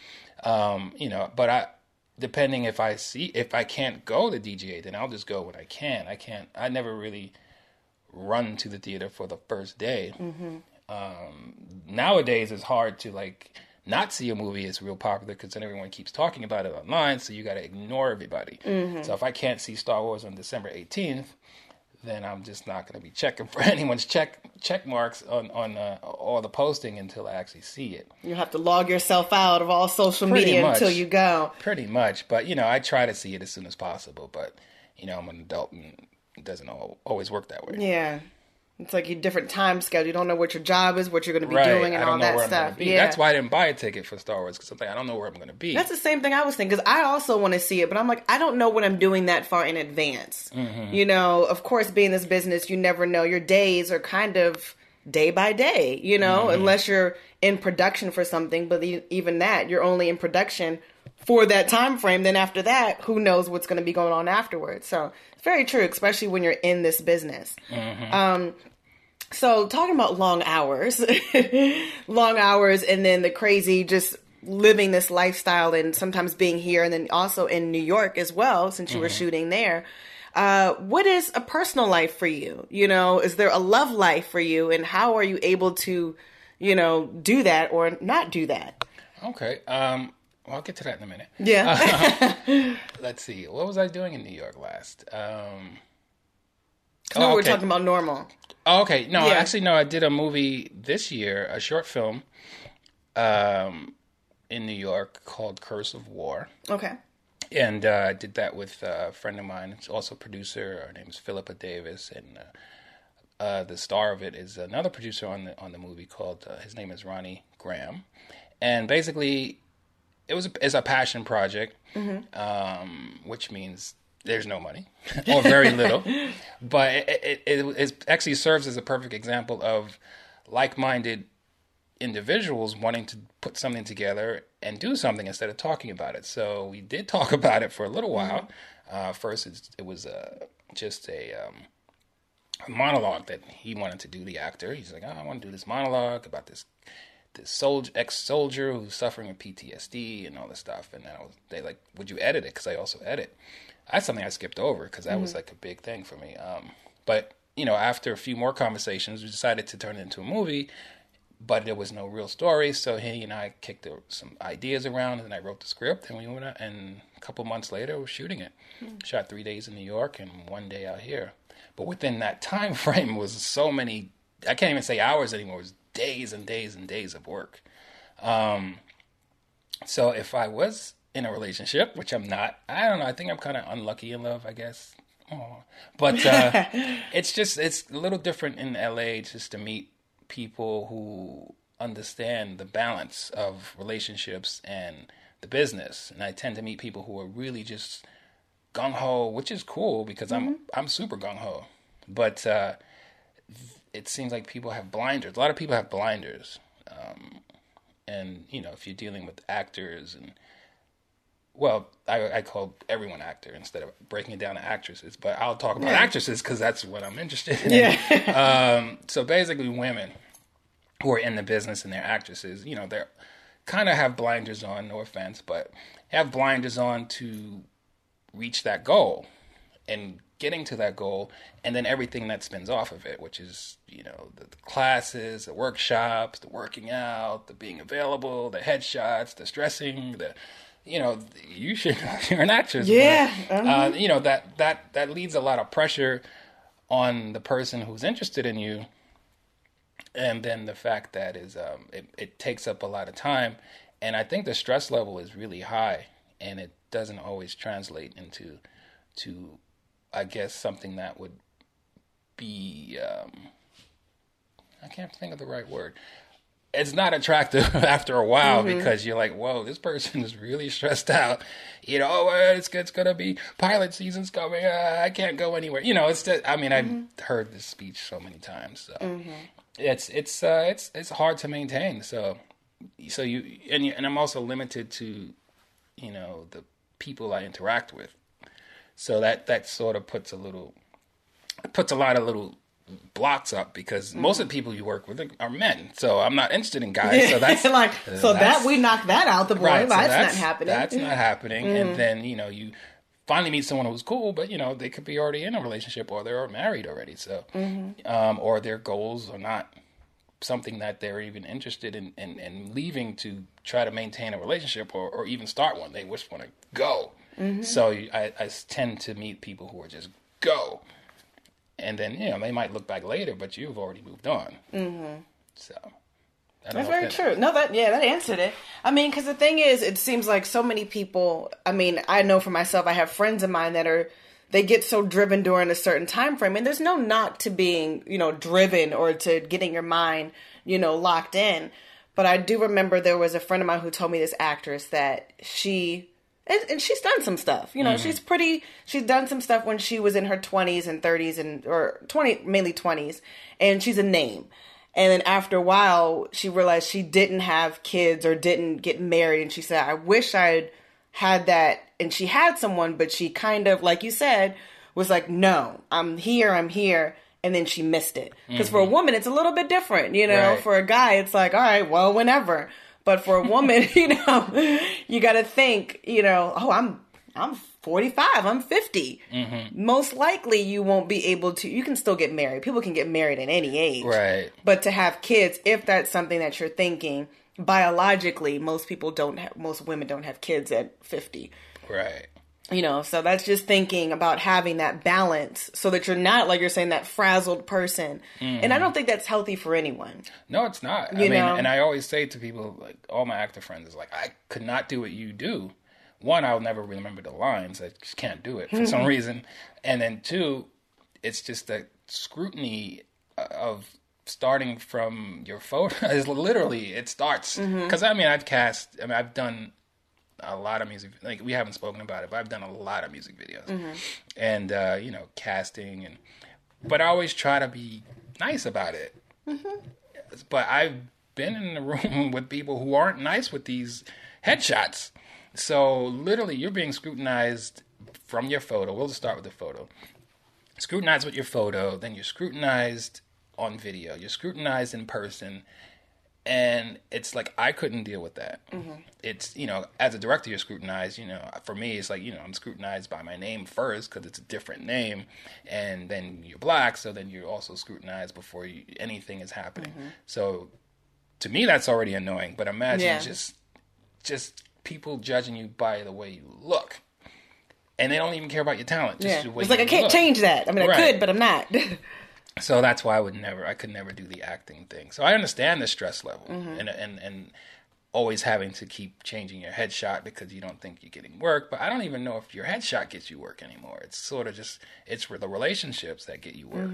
depending if I can't go to DGA, then I'll just go when I can. I never really run to the theater for the first day. Nowadays, it's hard to not see a movie. It's real popular because then everyone keeps talking about it online, so you got to ignore everybody. So if I can't see Star Wars on December 18th, then I'm just not going to be checking for anyone's check marks on all the posting until I actually see it. You have to log yourself out of all social media until you go. Pretty much, but I try to see it as soon as possible. But I'm an adult and it doesn't always work that way. Yeah. It's like a different time schedule. You don't know what your job is, what you're going to be doing, and all that stuff. Yeah. That's why I didn't buy a ticket for Star Wars, because I'm like, I don't know where I'm going to be. That's the same thing I was thinking, because I also want to see it, but I'm like, I don't know what I'm doing that far in advance. Of course, being in this business, you never know. Your days are kind of day by day, you know, unless you're in production for something. But even that, you're only in production for that time frame. Then after that, who knows what's going to be going on afterwards. So it's very true, especially when you're in this business. So talking about long hours, long hours, and then the crazy just living this lifestyle and sometimes being here and then also in New York as well, since you were shooting there. What is a personal life for you? You know, is there a love life for you, and how are you able to, you know, do that or not do that? Okay. Well, I'll get to that in a minute. Yeah. Let's see. What was I doing in New York last? We're talking about normal. Oh, okay. No, Yeah. actually, no. I did a movie this year, a short film, in New York called Curse of War. Okay. And I did that with a friend of mine. It's also a producer. Her name is Philippa Davis, and the star of it is another producer on the movie called. His name is Ronnie Graham, and basically, it's a passion project, which means there's no money or very little, but it actually serves as a perfect example of like-minded individuals wanting to put something together and do something instead of talking about it. So we did talk about it for a little while. First, it was just a monologue that he wanted to do, the actor. He's like, I want to do this monologue about this ex-soldier who's suffering with PTSD and all this stuff. And they like, would you edit it? Because I also edit. That's something I skipped over because that was like a big thing for me. But, you know, after a few more conversations, we decided to turn it into a movie. But there was no real story, so he and I kicked some ideas around, and I wrote the script, and we went out, and a couple months later, we're shooting it. Shot 3 days in New York and 1 day out here. But within that time frame was so many, I can't even say hours anymore, it was days and days and days of work. So if I was in a relationship, which I'm not, I don't know, I think I'm kind of unlucky in love, I guess. But it's a little different in LA just to meet people who understand the balance of relationships and the business. And I tend to meet people who are really just gung-ho, which is cool because I'm super gung-ho. But it seems like people have blinders. A lot of people have blinders. And, you know, if you're dealing with actors and, well, I call everyone actor instead of breaking it down to actresses. But I'll talk about actresses because that's what I'm interested in. Yeah. So basically women who are in the business and they're actresses, you know, they're kind of have blinders on, no offense, but have blinders on to reach that goal and getting to that goal, and then everything that spins off of it, which is, you know, the classes, the workshops, the working out, the being available, the headshots, the stressing, you know, you're an actress. Yeah. But, you know, that leads a lot of pressure on the person who's interested in you. And then the fact that is it takes up a lot of time. And I think the stress level is really high, and it doesn't always translate into I guess, something that would be, I can't think of the right word. It's not attractive after a while because you're like, whoa, this person is really stressed out. You know, it's going to be pilot season's coming. I can't go anywhere. You know, it's just, I mean, I've heard this speech so many times. So it's hard to maintain. So you and I'm also limited to, you know, the people I interact with. So that sort of puts a lot of little blocks up because most of the people you work with are men. So I'm not interested in guys. So that's like that we knocked that out the boy. Right, so that's not happening. That's not happening. And then, you know, you finally meet someone who's cool, but you know, they could be already in a relationship or they're married already. So or their goals are not something that they're even interested in leaving to try to maintain a relationship or even start one. They just want to go. So I tend to meet people who are just go. And then, you know, they might look back later, but you've already moved on. So that's very true. No, that answered it. I mean, because the thing is, it seems like so many people, I mean, I know for myself, I have friends of mine that they get so driven during a certain time frame. And there's no knock to being, you know, driven or to getting your mind, you know, locked in. But I do remember there was a friend of mine who told me, this actress, that and she's done some stuff, you know, she's done some stuff when she was in her 20s and 30s or mainly 20s, and she's a name. And then after a while, she realized she didn't have kids or didn't get married. And she said, I wish I'd had that. And she had someone, but she kind of, like you said, was like, no, I'm here. And then she missed it. Because for a woman, it's a little bit different. You know, Right. for a guy, it's like, all right, well, whenever. But for a woman, you know, you got to think, you know, oh, I'm 45, I'm 50. Most likely you won't be able to, you can still get married. People can get married at any age. Right. But to have kids, if that's something that you're thinking, biologically, most women don't have kids at 50. Right. You know, so that's just thinking about having that balance so that you're not, like you're saying, that frazzled person. And I don't think that's healthy for anyone. No, it's not. You know? And I always say to people, like all my actor friends, is like, I could not do what you do. One, I'll never remember the lines. I just can't do it for some reason. And then two, it's just the scrutiny of starting from your photo. Is literally, it starts. Because, I've done a lot of music. Like, we haven't spoken about it, but I've done a lot of music videos. And, you know, casting. But I always try to be nice about it. But I've been in the room with people who aren't nice with these headshots. So literally, you're being scrutinized from your photo. We'll just start with the photo. Scrutinized with your photo, then you're scrutinized on video. You're scrutinized in person. And it's like, I couldn't deal with that. It's, you know, as a director, you're scrutinized. You know, for me, it's like, you know, I'm scrutinized by my name first because it's a different name. And then you're black, so then you're also scrutinized before anything is happening. So to me, that's already annoying. But imagine just people judging you by the way you look. And they don't even care about your talent. Just the way It's like, you I can't look. change that. I mean, I could, but I'm not. So that's why I could never do the acting thing. So I understand the stress level and always having to keep changing your headshot because you don't think you're getting work. But I don't even know if your headshot gets you work anymore. It's sort of just, it's the relationships that get you work.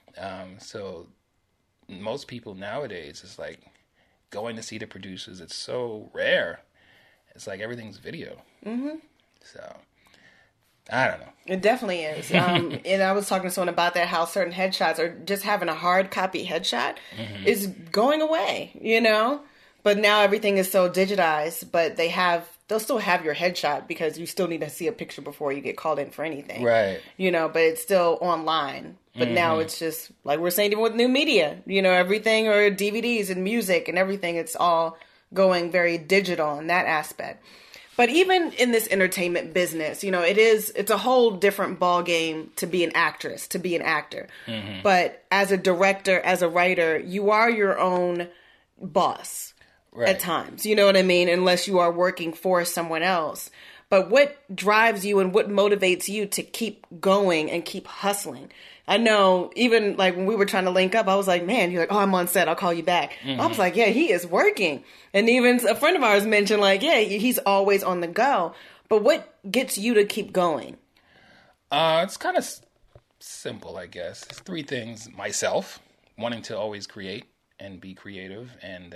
So most people nowadays, is like going to see the producers. It's so rare. It's like everything's video. So I don't know. It definitely is. And I was talking to someone about that, how certain headshots or just having a hard copy headshot is going away, you know? But now everything is so digitized, but they'll still have your headshot because you still need to see a picture before you get called in for anything. Right. You know, but it's still online. But now it's just, like we're saying, even with new media, you know, everything, or DVDs and music and everything, it's all going very digital in that aspect. But even in this entertainment business, you know, it's a whole different ball game to be an actress, to be an actor. But as a director, as a writer, you are your own boss at times. You know what I mean? Unless you are working for someone else. But what drives you and what motivates you to keep going and keep hustling? I know, even like when we were trying to link up, I was like, man, you're like, oh, I'm on set, I'll call you back. I was like, yeah, he is working. And even a friend of ours mentioned, like, yeah, he's always on the go. But what gets you to keep going? It's kind of simple, I guess. It's three things. Myself, wanting to always create and be creative and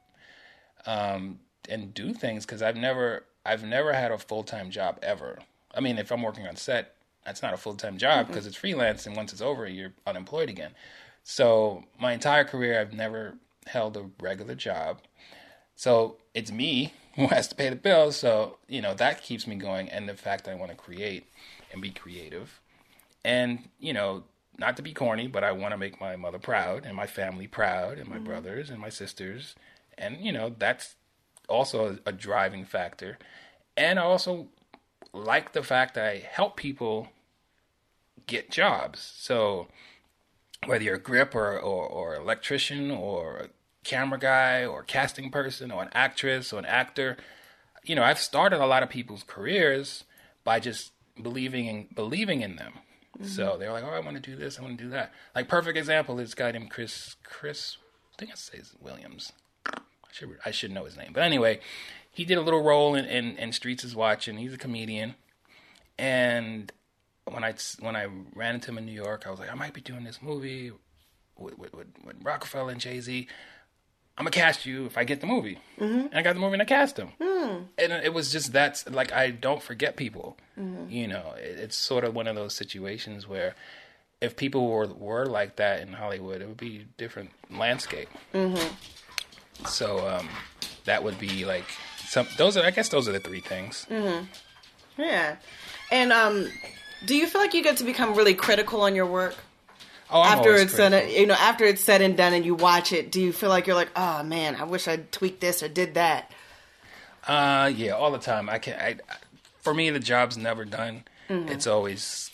do things, because I've never had a full-time job ever. I mean, if I'm working on set, that's not a full-time job because it's freelance, and once it's over, you're unemployed again. So my entire career, I've never held a regular job. So it's me who has to pay the bills. So, you know, that keeps me going. And the fact that I want to create and be creative. And, you know, not to be corny, but I want to make my mother proud and my family proud and my brothers and my sisters. And, you know, that's also a driving factor. And I also like the fact that I help people get jobs. So whether you're a grip or electrician or a camera guy or casting person or an actress or an actor, you know, I've started a lot of people's careers by just believing in them. So they're like, oh, I want to do this, I want to do that. Like, perfect example is this guy named Chris, I think I say Williams. I should know his name. But anyway, he did a little role in Streets is Watching. He's a comedian. And when I ran into him in New York, I was like, I might be doing this movie with Rockefeller and Jay-Z. I'm going to cast you if I get the movie. And I got the movie and I cast him. And it was just that's like, I don't forget people. You know, it's sort of one of those situations where if people were like that in Hollywood, it would be a different landscape. Mm-hmm. So that would be like I guess those are the three things. Mm-hmm. Yeah. And do you feel like you get to become really critical on your work? Oh, after it's after it's said and done, and you watch it, do you feel like you're like, oh man, I wish I'd tweaked this or did that? Yeah, all the time. For me, the job's never done. Mm-hmm. It's always.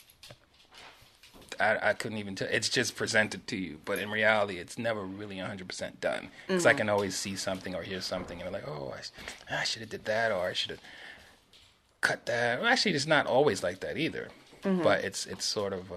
I couldn't even tell. It's just presented to you, but in reality, it's never really 100% done. Because I can always see something or hear something, and I'm like, oh, I should have did that, or I should have cut that. Well, actually, it's not always like that either. Mm-hmm. But it's sort of,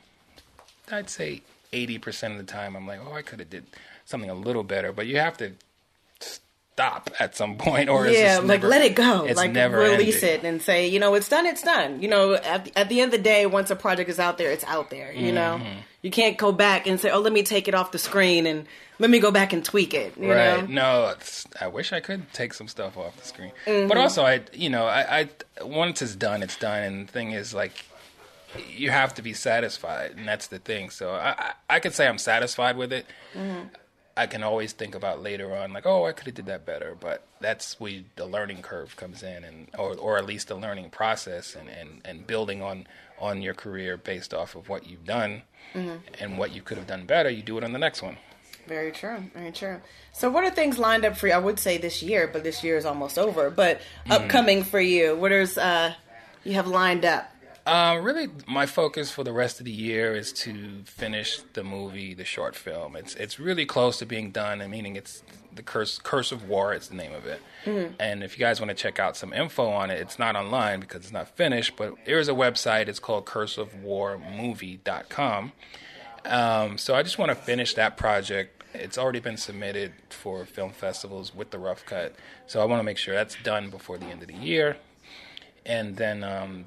I'd say 80% of the time, I'm like, oh, I could have did something a little better. But you have to stop at some point, or let it go, it's like never release ended. it and say, it's done, it's done. At the end of the day, once a project is out there, it's out there. You can't go back and say, oh, let me take it off the screen and let me go back and tweak it. You know? No, I wish I could take some stuff off the screen, but also I once it's done, it's done. And the thing is, like, you have to be satisfied, and that's the thing. So I could say I'm satisfied with it. Mm-hmm. I can always think about later on, like, oh, I could have did that better. But that's where the learning curve comes in, or at least the learning process, and building on your career based off of what you've done and what you could have done better. You do it on the next one. Very true. Very true. So what are things lined up for you? I would say this year, but this year is almost over. But upcoming for you, what is you have lined up? Really, my focus for the rest of the year is to finish the movie, the short film. It's really close to being done. Meaning it's the Curse of War. It's the name of it. Mm-hmm. And if you guys want to check out some info on it, it's not online because it's not finished. But there is a website. It's called curseofwarmovie.com. So I just want to finish that project. It's already been submitted for film festivals with the rough cut. So I want to make sure that's done before the end of the year. And then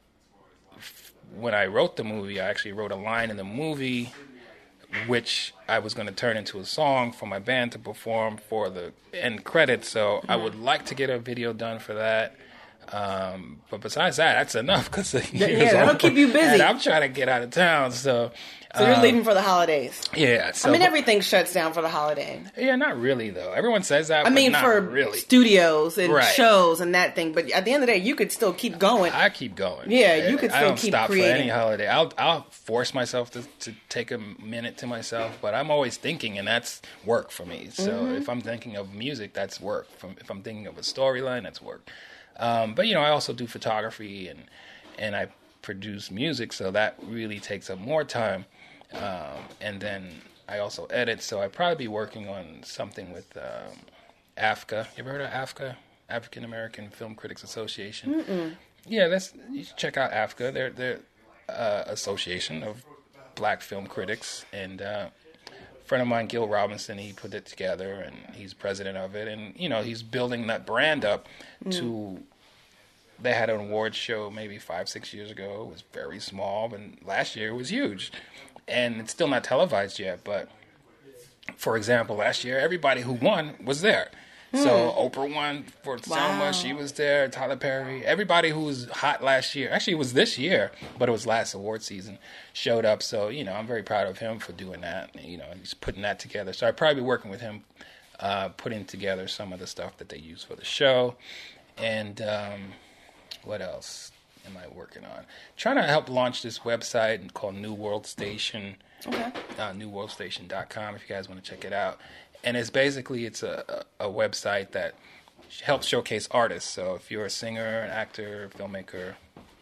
when I wrote the movie, I actually wrote a line in the movie which I was going to turn into a song for my band to perform for the end credits. So I would like to get a video done for that. But besides that, that's enough because that'll keep you busy. And I'm trying to get out of town, so you're leaving for the holidays. Yeah, so, everything shuts down for the holiday. Yeah, not really though. Everyone says that. For really. Studios and shows and that thing. But at the end of the day, you could still keep going. I keep going. Yeah, you could still keep stop creating. For any holiday. I'll force myself to take a minute to myself, but I'm always thinking, and that's work for me. So if I'm thinking of music, that's work. If I'm thinking of a storyline, that's work. But I also do photography and I produce music, so that really takes up more time. And then I also edit, so I'd probably be working on something with AFCA. You ever heard of AFCA? African American Film Critics Association. Mm-mm. Yeah, you should check out AFCA. They're association of black film critics, and a friend of mine, Gil Robinson, he put it together, and he's president of it, and he's building that brand up to. They had an awards show maybe 5-6 years ago. It was very small, but last year it was huge, and it's still not televised yet. But for example, last year everybody who won was there. So Oprah won for Selma. She was there. Tyler Perry. Everybody who was hot last year, actually it was this year, but it was last award season, showed up. So, I'm very proud of him for doing that. He's putting that together. So I'd probably be working with him, putting together some of the stuff that they use for the show. And what else am I working on? Trying to help launch this website called New World Station. Okay. NewWorldStation.com if you guys want to check it out. And it's a website that helps showcase artists. So if you're a singer, an actor, filmmaker,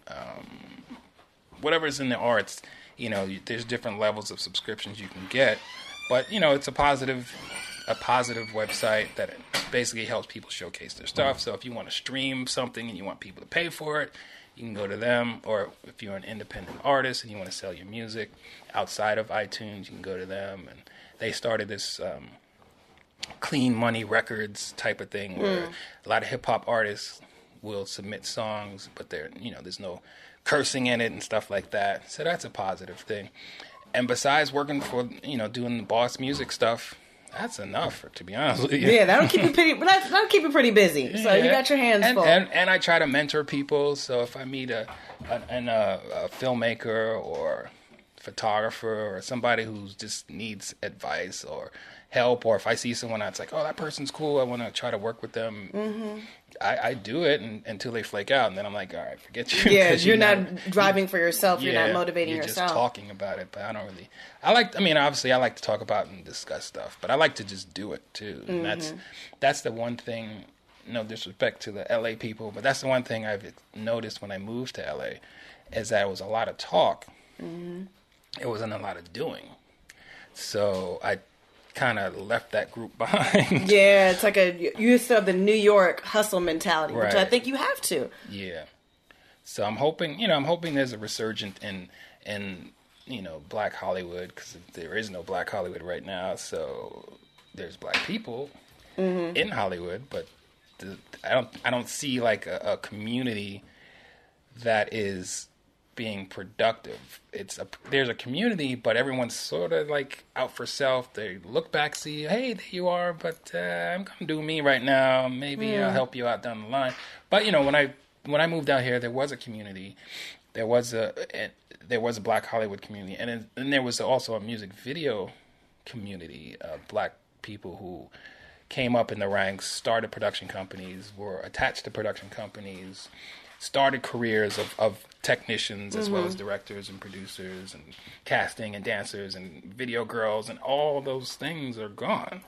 whatever's in the arts, there's different levels of subscriptions you can get. But, it's a positive website that basically helps people showcase their stuff. So if you want to stream something and you want people to pay for it, you can go to them. Or if you're an independent artist and you want to sell your music outside of iTunes, you can go to them. And they started this Clean Money Records type of thing where a lot of hip-hop artists will submit songs, but there's no cursing in it and stuff like that. So that's a positive thing. And besides working for, doing the boss music stuff, that's enough, to be honest with you. Yeah, that'll keep you pretty busy. So you got your hands full. And I try to mentor people. So if I meet a filmmaker or photographer or somebody who just needs advice or help, or if I see someone that's like, oh, that person's cool, I want to try to work with them, I do it until they flake out, and then I'm like, all right, forget you. Yeah, you're not driving for yourself. You're not motivating you're yourself. Just talking about it, but I don't really. Obviously, I like to talk about and discuss stuff, but I like to just do it too. And that's the one thing. No disrespect to the LA people, but that's the one thing I've noticed when I moved to LA, is that it was a lot of talk. It wasn't a lot of doing. So I kind of left that group behind. Yeah, it's like you still have the New York hustle mentality, Right. which I think you have to. Yeah. So I'm hoping there's a resurgence in Black Hollywood, because there is no Black Hollywood right now. There's Black people in Hollywood, but I don't see like a community that is being productive. There's a community, but everyone's sort of like out for self. They look back, see, hey, there you are, but I'm gonna do me right now. Maybe I'll help you out down the line. But when I moved out here, there was a community. There was a Black Hollywood community, and there was also a music video community of Black people who came up in the ranks, started production companies, were attached to production companies, started careers of technicians as well as directors and producers and casting and dancers and video girls, and all those things are gone.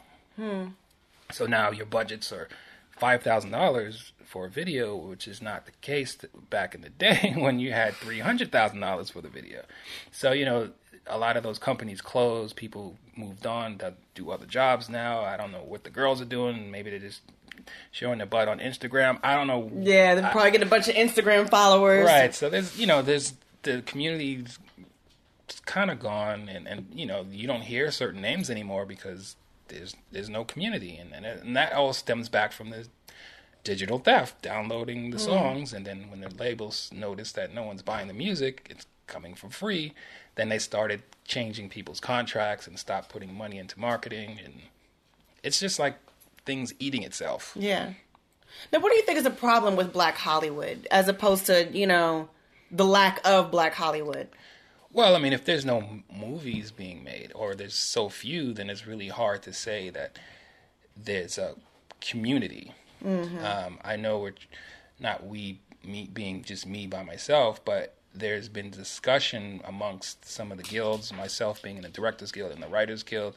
So now your budgets are $5,000 for a video, which is not the case back in the day when you had $300,000 for the video. So, a lot of those companies closed. People moved on to do other jobs now. I don't know what the girls are doing. Maybe they're just showing their butt on Instagram. I don't know. Yeah, they're probably getting a bunch of Instagram followers. Right. So there's the community's kind of gone, and you don't hear certain names anymore because there's no community, and that all stems back from the digital theft, downloading the songs, and then when the labels notice that no one's buying the music, it's coming for free, then they started changing people's contracts and stopped putting money into marketing, and it's just like things eating itself. Yeah. Now, what do you think is the problem with Black Hollywood as opposed to, the lack of Black Hollywood? Well, if there's no movies being made, or there's so few, then it's really hard to say that there's a community. I know me being just me by myself, but there's been discussion amongst some of the guilds, myself being in the Directors Guild and the Writers Guild,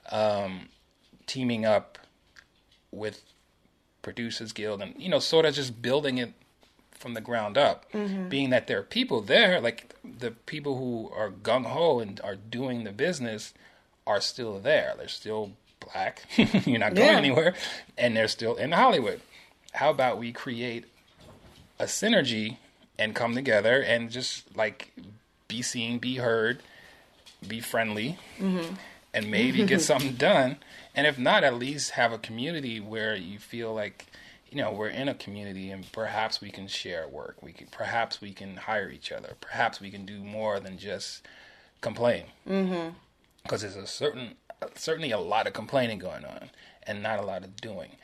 teaming up with Producers Guild, and sort of just building it from the ground up, being that there are people there, like the people who are gung-ho and are doing the business are still there. They're still Black. You're not going anywhere. And they're still in Hollywood. How about we create a synergy and come together and just like be seen, be heard, be friendly, and maybe get something done. And if not, at least have a community where you feel like, we're in a community, and perhaps we can share work. Perhaps we can hire each other. Perhaps we can do more than just complain. Because there's certainly a lot of complaining going on and not a lot of doing.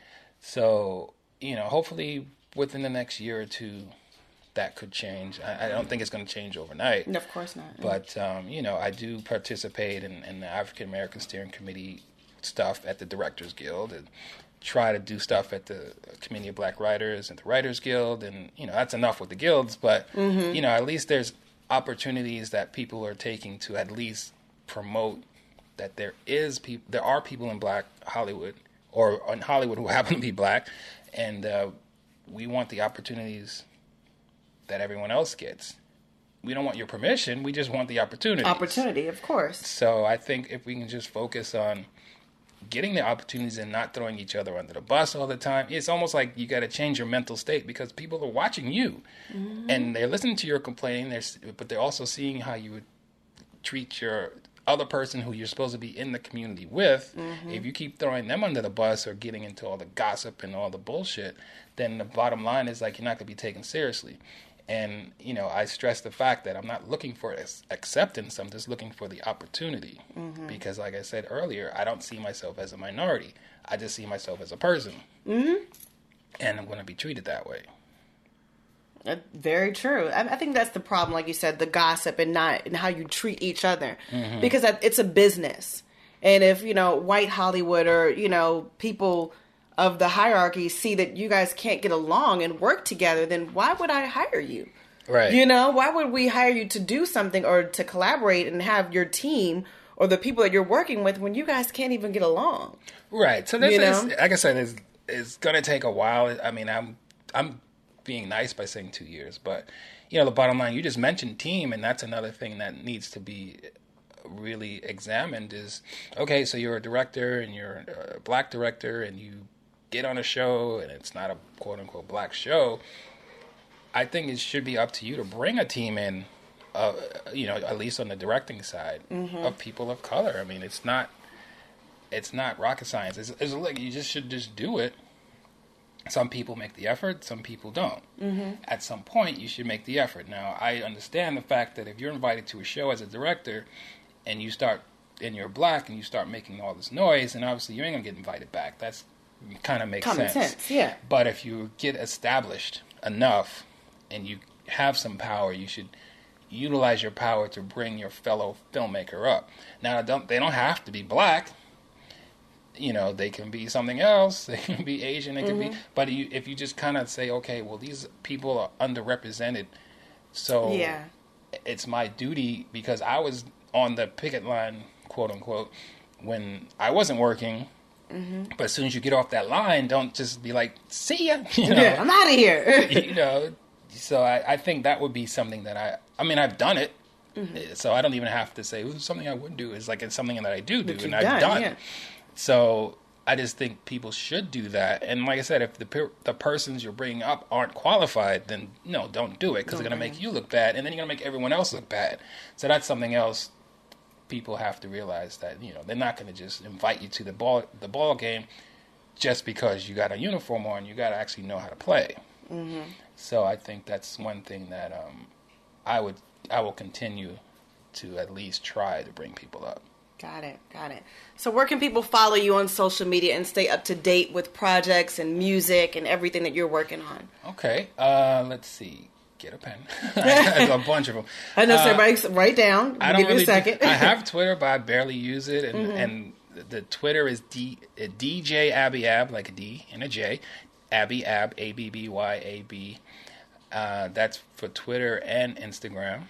So, hopefully within the next year or two, that could change. I don't think it's going to change overnight. No, of course not. But, I do participate in the African American Steering Committee stuff at the Directors Guild, and try to do stuff at the Committee of Black Writers and the Writers Guild, and that's enough with the guilds, but at least there's opportunities that people are taking to at least promote that there are people in Black Hollywood, or in Hollywood, who happen to be Black, and we want the opportunities that everyone else gets. We don't want your permission, we just want the opportunity. Opportunity, of course. So I think if we can just focus on getting the opportunities and not throwing each other under the bus all the time, it's almost like you got to change your mental state, because people are watching you, and they're listening to your complaining, but they're also seeing how you would treat your other person who you're supposed to be in the community with. If you keep throwing them under the bus or getting into all the gossip and all the bullshit, then the bottom line is like you're not going to be taken seriously. And, I stress the fact that I'm not looking for acceptance. I'm just looking for the opportunity. Because, like I said earlier, I don't see myself as a minority. I just see myself as a person. And I'm going to be treated that way. Very true. I think that's the problem, like you said, the gossip and how you treat each other, because it's a business. And if white Hollywood or people of the hierarchy see that you guys can't get along and work together, then why would I hire you? Right. Why would we hire you to do something or to collaborate and have your team or the people that you're working with when you guys can't even get along? Right. So this is, like I said, it's going to take a while. I mean, I'm being nice by saying 2 years, but the bottom line, you just mentioned team, and that's another thing that needs to be really examined is, okay, so you're a director and you're a black director and you get on a show and it's not a quote unquote black show. I think it should be up to you to bring a team in, at least on the directing side, of people of color. I mean, it's not rocket science. It's like you should just do it. Some people make the effort, some people don't. At some point, you should make the effort. Now, I understand the fact that if you're invited to a show as a director and you're black and you start making all this noise, and obviously you ain't going to get invited back. That's kind of makes common sense, yeah. But if you get established enough and you have some power, you should utilize your power to bring your fellow filmmaker up. Now, they don't have to be black. They can be something else. They can be Asian. They can be. But if you just kind of say, okay, well, these people are underrepresented, so it's my duty, because I was on the picket line, quote unquote, when I wasn't working. But as soon as you get off that line, don't just be like, see ya. I'm out of here. So I think that would be something that I've done it. So I don't even have to say, it's something I would do. It's something that I do, and I've done. Yeah. So I just think people should do that. And like I said, if the persons you're bringing up aren't qualified, then no, don't do it, because they're going to make you look bad, and then you're going to make everyone else look bad. So that's something else people have to realize, that they're not going to just invite you to the ball game just because you got a uniform on. You got to actually know how to play. So I think that's one thing that I will continue to at least try to bring people up. Got it. So where can people follow you on social media and stay up to date with projects and music and everything that you're working on? Okay, let's see. Get a pen. There's a bunch of them. I know, so everybody write down. I don't give you a second. I have Twitter, but I barely use it. And the Twitter is DJ Abby Ab, like a D and a J. Abby Ab, ABBYAB. That's for Twitter and Instagram.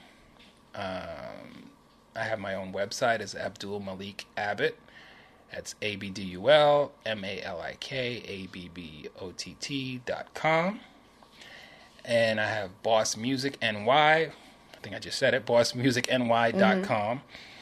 I have my own website. It's Abdul Malik Abbott. That's AbdulMalikAbbott.com. And I have Boss Music NY. I think I just said it. BossMusicNY.com.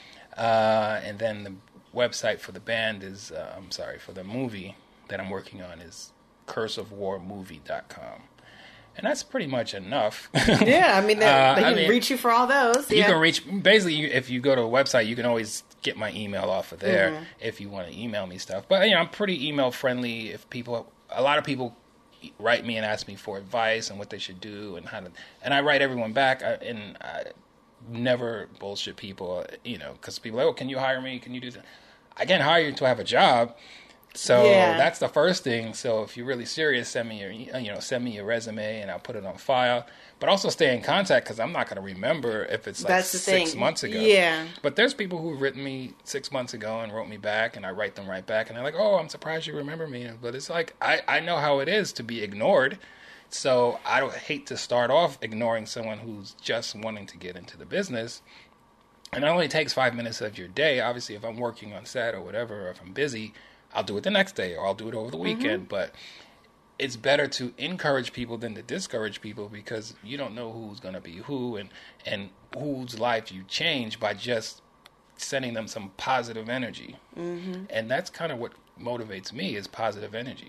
And then the website for the band is, for the movie that I'm working on is CurseOfWarMovie.com. And that's pretty much enough. Yeah, they can reach you for all those. You can reach, basically, if you go to a website, you can always get my email off of there if you want to email me stuff. But, I'm pretty email friendly. A lot of people write me and ask me for advice and what they should do and and I write everyone back, and I never bullshit people, because people are like, oh, can you hire me? Can you do that? I can't hire you until I have a job. So that's the first thing. So if you're really serious, send me your resume and I'll put it on file. But also stay in contact, because I'm not going to remember if it's like 6 months ago. Yeah. But there's people who've written me 6 months ago and wrote me back, and I write them right back, and they're like, oh, I'm surprised you remember me. But it's like, I know how it is to be ignored. So I don't hate to start off ignoring someone who's just wanting to get into the business. And it only takes 5 minutes of your day. Obviously, if I'm working on set or whatever, or if I'm busy, I'll do it the next day, or I'll do it over the weekend. But it's better to encourage people than to discourage people, because you don't know who's going to be who and whose life you change by just sending them some positive energy. And that's kind of what motivates me, is positive energy.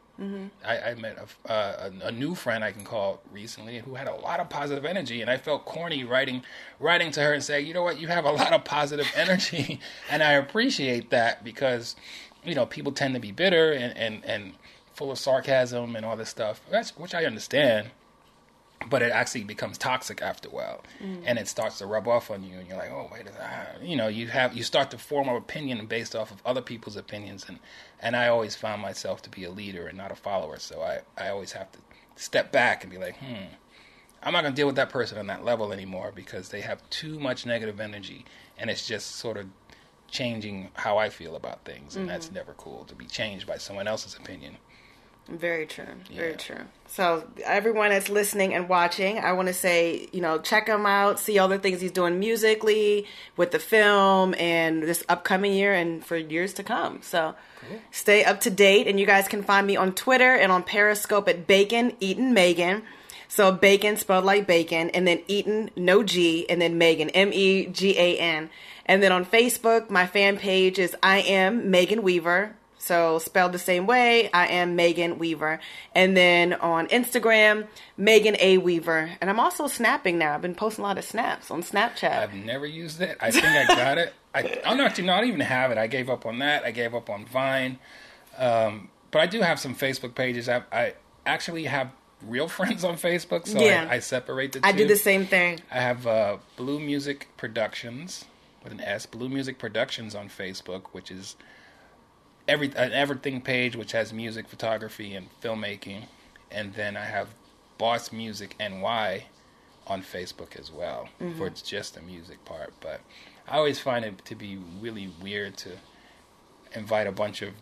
I met a new friend I can call recently who had a lot of positive energy, and I felt corny writing to her and saying, you know what, you have a lot of positive energy. And I appreciate that, because people tend to be bitter and full of sarcasm and all this stuff, which I understand, but it actually becomes toxic after a while, and it starts to rub off on you, and you're like, oh, wait a minute. You start to form an opinion based off of other people's opinions, and I always found myself to be a leader and not a follower, so I always have to step back and be like, I'm not going to deal with that person on that level anymore because they have too much negative energy, and it's just sort of changing how I feel about things, and that's never cool to be changed by someone else's opinion. Very true. Very true. So everyone that's listening and watching, I want to say, check him out, see all the things he's doing musically, with the film, and this upcoming year and for years to come. So Stay up to date, and you guys can find me on Twitter and on Periscope at Bacon Eaton Megan. So Bacon spelled like bacon, and then Eaton, no G, and then Megan, Megan. And then on Facebook, my fan page is I Am Megan Weaver. So spelled the same way, I Am Megan Weaver. And then on Instagram, Megan A. Weaver. And I'm also snapping now. I've been posting a lot of snaps on Snapchat. I've never used it. I think I got it. I don't even have it. I gave up on that. I gave up on Vine. But I do have some Facebook pages. I actually have real friends on Facebook, so I separate the two. I do the same thing. I have Blue Music Productions, with an S, Blue Music Productions on Facebook, which is an everything page which has music, photography, and filmmaking. And then I have Boss Music NY on Facebook as well for just the music part. But I always find it to be really weird to invite a bunch of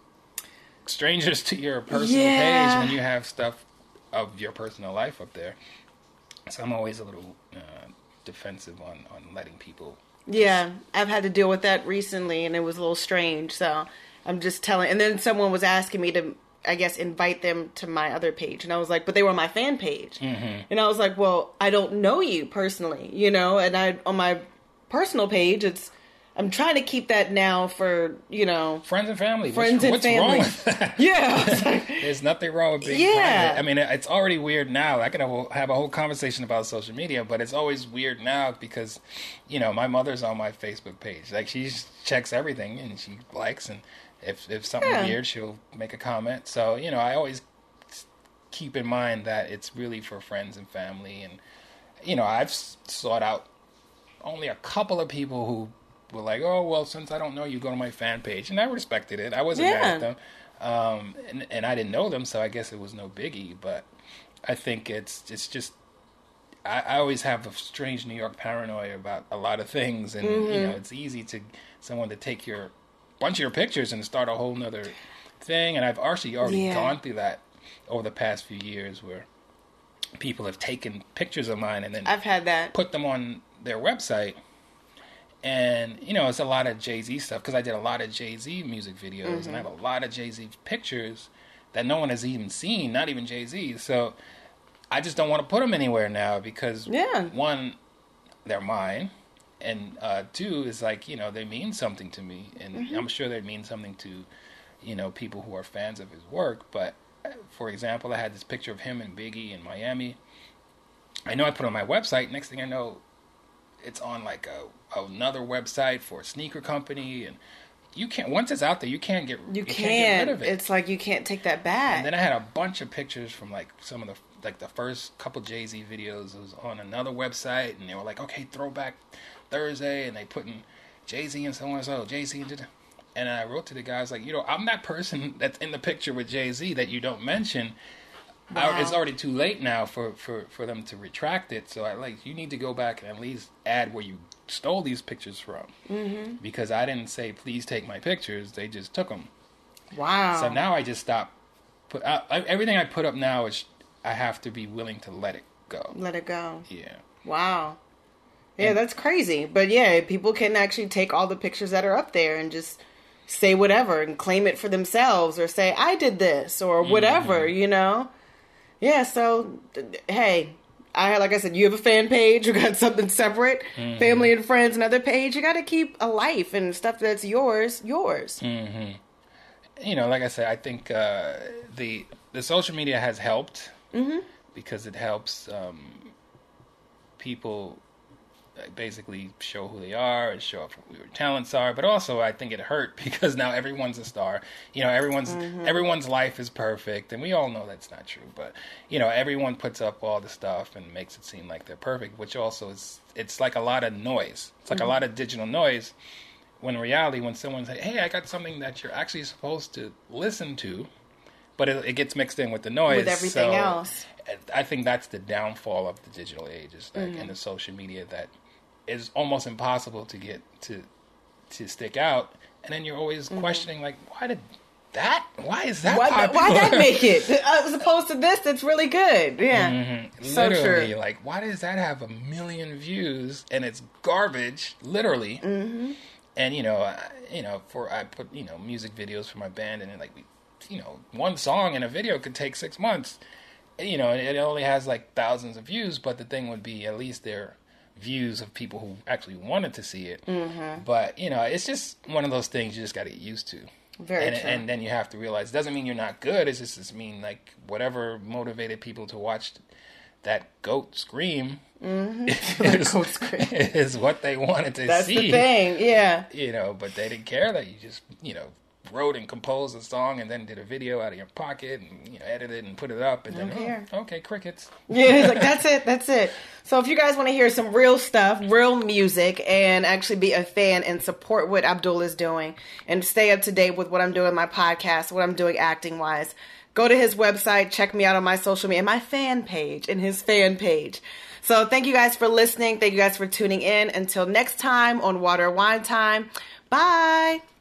strangers to your personal page when you have stuff of your personal life up there. So I'm always a little defensive on letting people. Yeah, I've had to deal with that recently, and it was a little strange. So I'm just telling. And then someone was asking me to, I guess, invite them to my other page, and I was like, but they were on my fan page, and I was like, well, I don't know you personally, and I on my personal page, I'm trying to keep that now for, friends and family. What's wrong with that? Yeah. There's nothing wrong with being private. I mean, it's already weird now. I could have a whole conversation about social media, but it's always weird now because, my mother's on my Facebook page. Like, she checks everything and she likes, and if something weird, she'll make a comment. So, I always keep in mind that it's really for friends and family. And, I've sought out only a couple of people who were like, oh, well, since I don't know you, go to my fan page. And I respected it. I wasn't mad at them. And I didn't know them, so I guess it was no biggie. But I think it's just, I always have a strange New York paranoia about a lot of things. And, it's easy to someone to take a bunch of your pictures and start a whole nother thing. And I've actually already gone through that over the past few years where people have taken pictures of mine and then I've had that, put them on their website. And, it's a lot of Jay-Z stuff because I did a lot of Jay-Z music videos and I have a lot of Jay-Z pictures that no one has even seen, not even Jay-Z. So I just don't want to put them anywhere now because, one, they're mine. And two, is like, they mean something to me. And I'm sure they mean something to, people who are fans of his work. But, for example, I had this picture of him and Biggie in Miami. I know I put it on my website. Next thing I know, it's on like another website for a sneaker company, and you can't. Once it's out there, you can't get rid of it. It's like you can't take that back. And then I had a bunch of pictures from like some of the first couple Jay-Z videos. It was on another website, and they were like, okay, Throwback Thursday, and they put in Jay-Z and so on and so Jay-Z and I wrote to the guys like, I'm that person that's in the picture with Jay-Z that you don't mention. Wow. It's already too late now for them to retract it. So you need to go back and at least add where you stole these pictures from. Because I didn't say, please take my pictures. They just took them. Wow. So now I just stop. Everything I put up now is I have to be willing to let it go. Let it go. Yeah. Wow. Yeah, that's crazy. But yeah, people can actually take all the pictures that are up there and just say whatever and claim it for themselves or say, I did this or whatever, Yeah, so, hey, like I said, you have a fan page, you got something separate, family and friends, another page. You got to keep a life and stuff that's yours. Like I said, I think the social media has helped because it helps people basically show who they are and show off what their talents are, but also I think it hurt because now everyone's a star. Everyone's life is perfect, and we all know that's not true. But everyone puts up all the stuff and makes it seem like they're perfect, which also it's like a lot of noise. It's like a lot of digital noise. When in reality, when someone says, "Hey, I got something that you're actually supposed to listen to," but it gets mixed in with the noise. With everything else. I think that's the downfall of the digital age, is like, and the social media, that is almost impossible to get to stick out. And then you're always questioning, like, why is that popular? Why that make it? As opposed to this, that's really good. Yeah. So Literally, true. like, why does that have 1 million views and it's garbage? Literally. And I put music videos for my band, and then, like, one song in a video could take 6 months. It only has like thousands of views, but the thing would be, at least they're views of people who actually wanted to see it. But it's just one of those things you just got to get used to. Very true. And then you have to realize, it doesn't mean you're not good. It's just mean, like, whatever motivated people to watch that goat scream is what they wanted to see. That's the thing, yeah. But they didn't care that you just wrote and composed a song and then did a video out of your pocket and edited and put it up, and then okay, crickets. Yeah, it's like, that's it. So if you guys want to hear some real stuff, real music, and actually be a fan and support what Abdul is doing and stay up to date with what I'm doing in my podcast, what I'm doing acting wise, go to his website, check me out on my social media, my fan page, and his fan page. So thank you guys for listening. Thank you guys for tuning in. Until next time on Water Wine Time. Bye.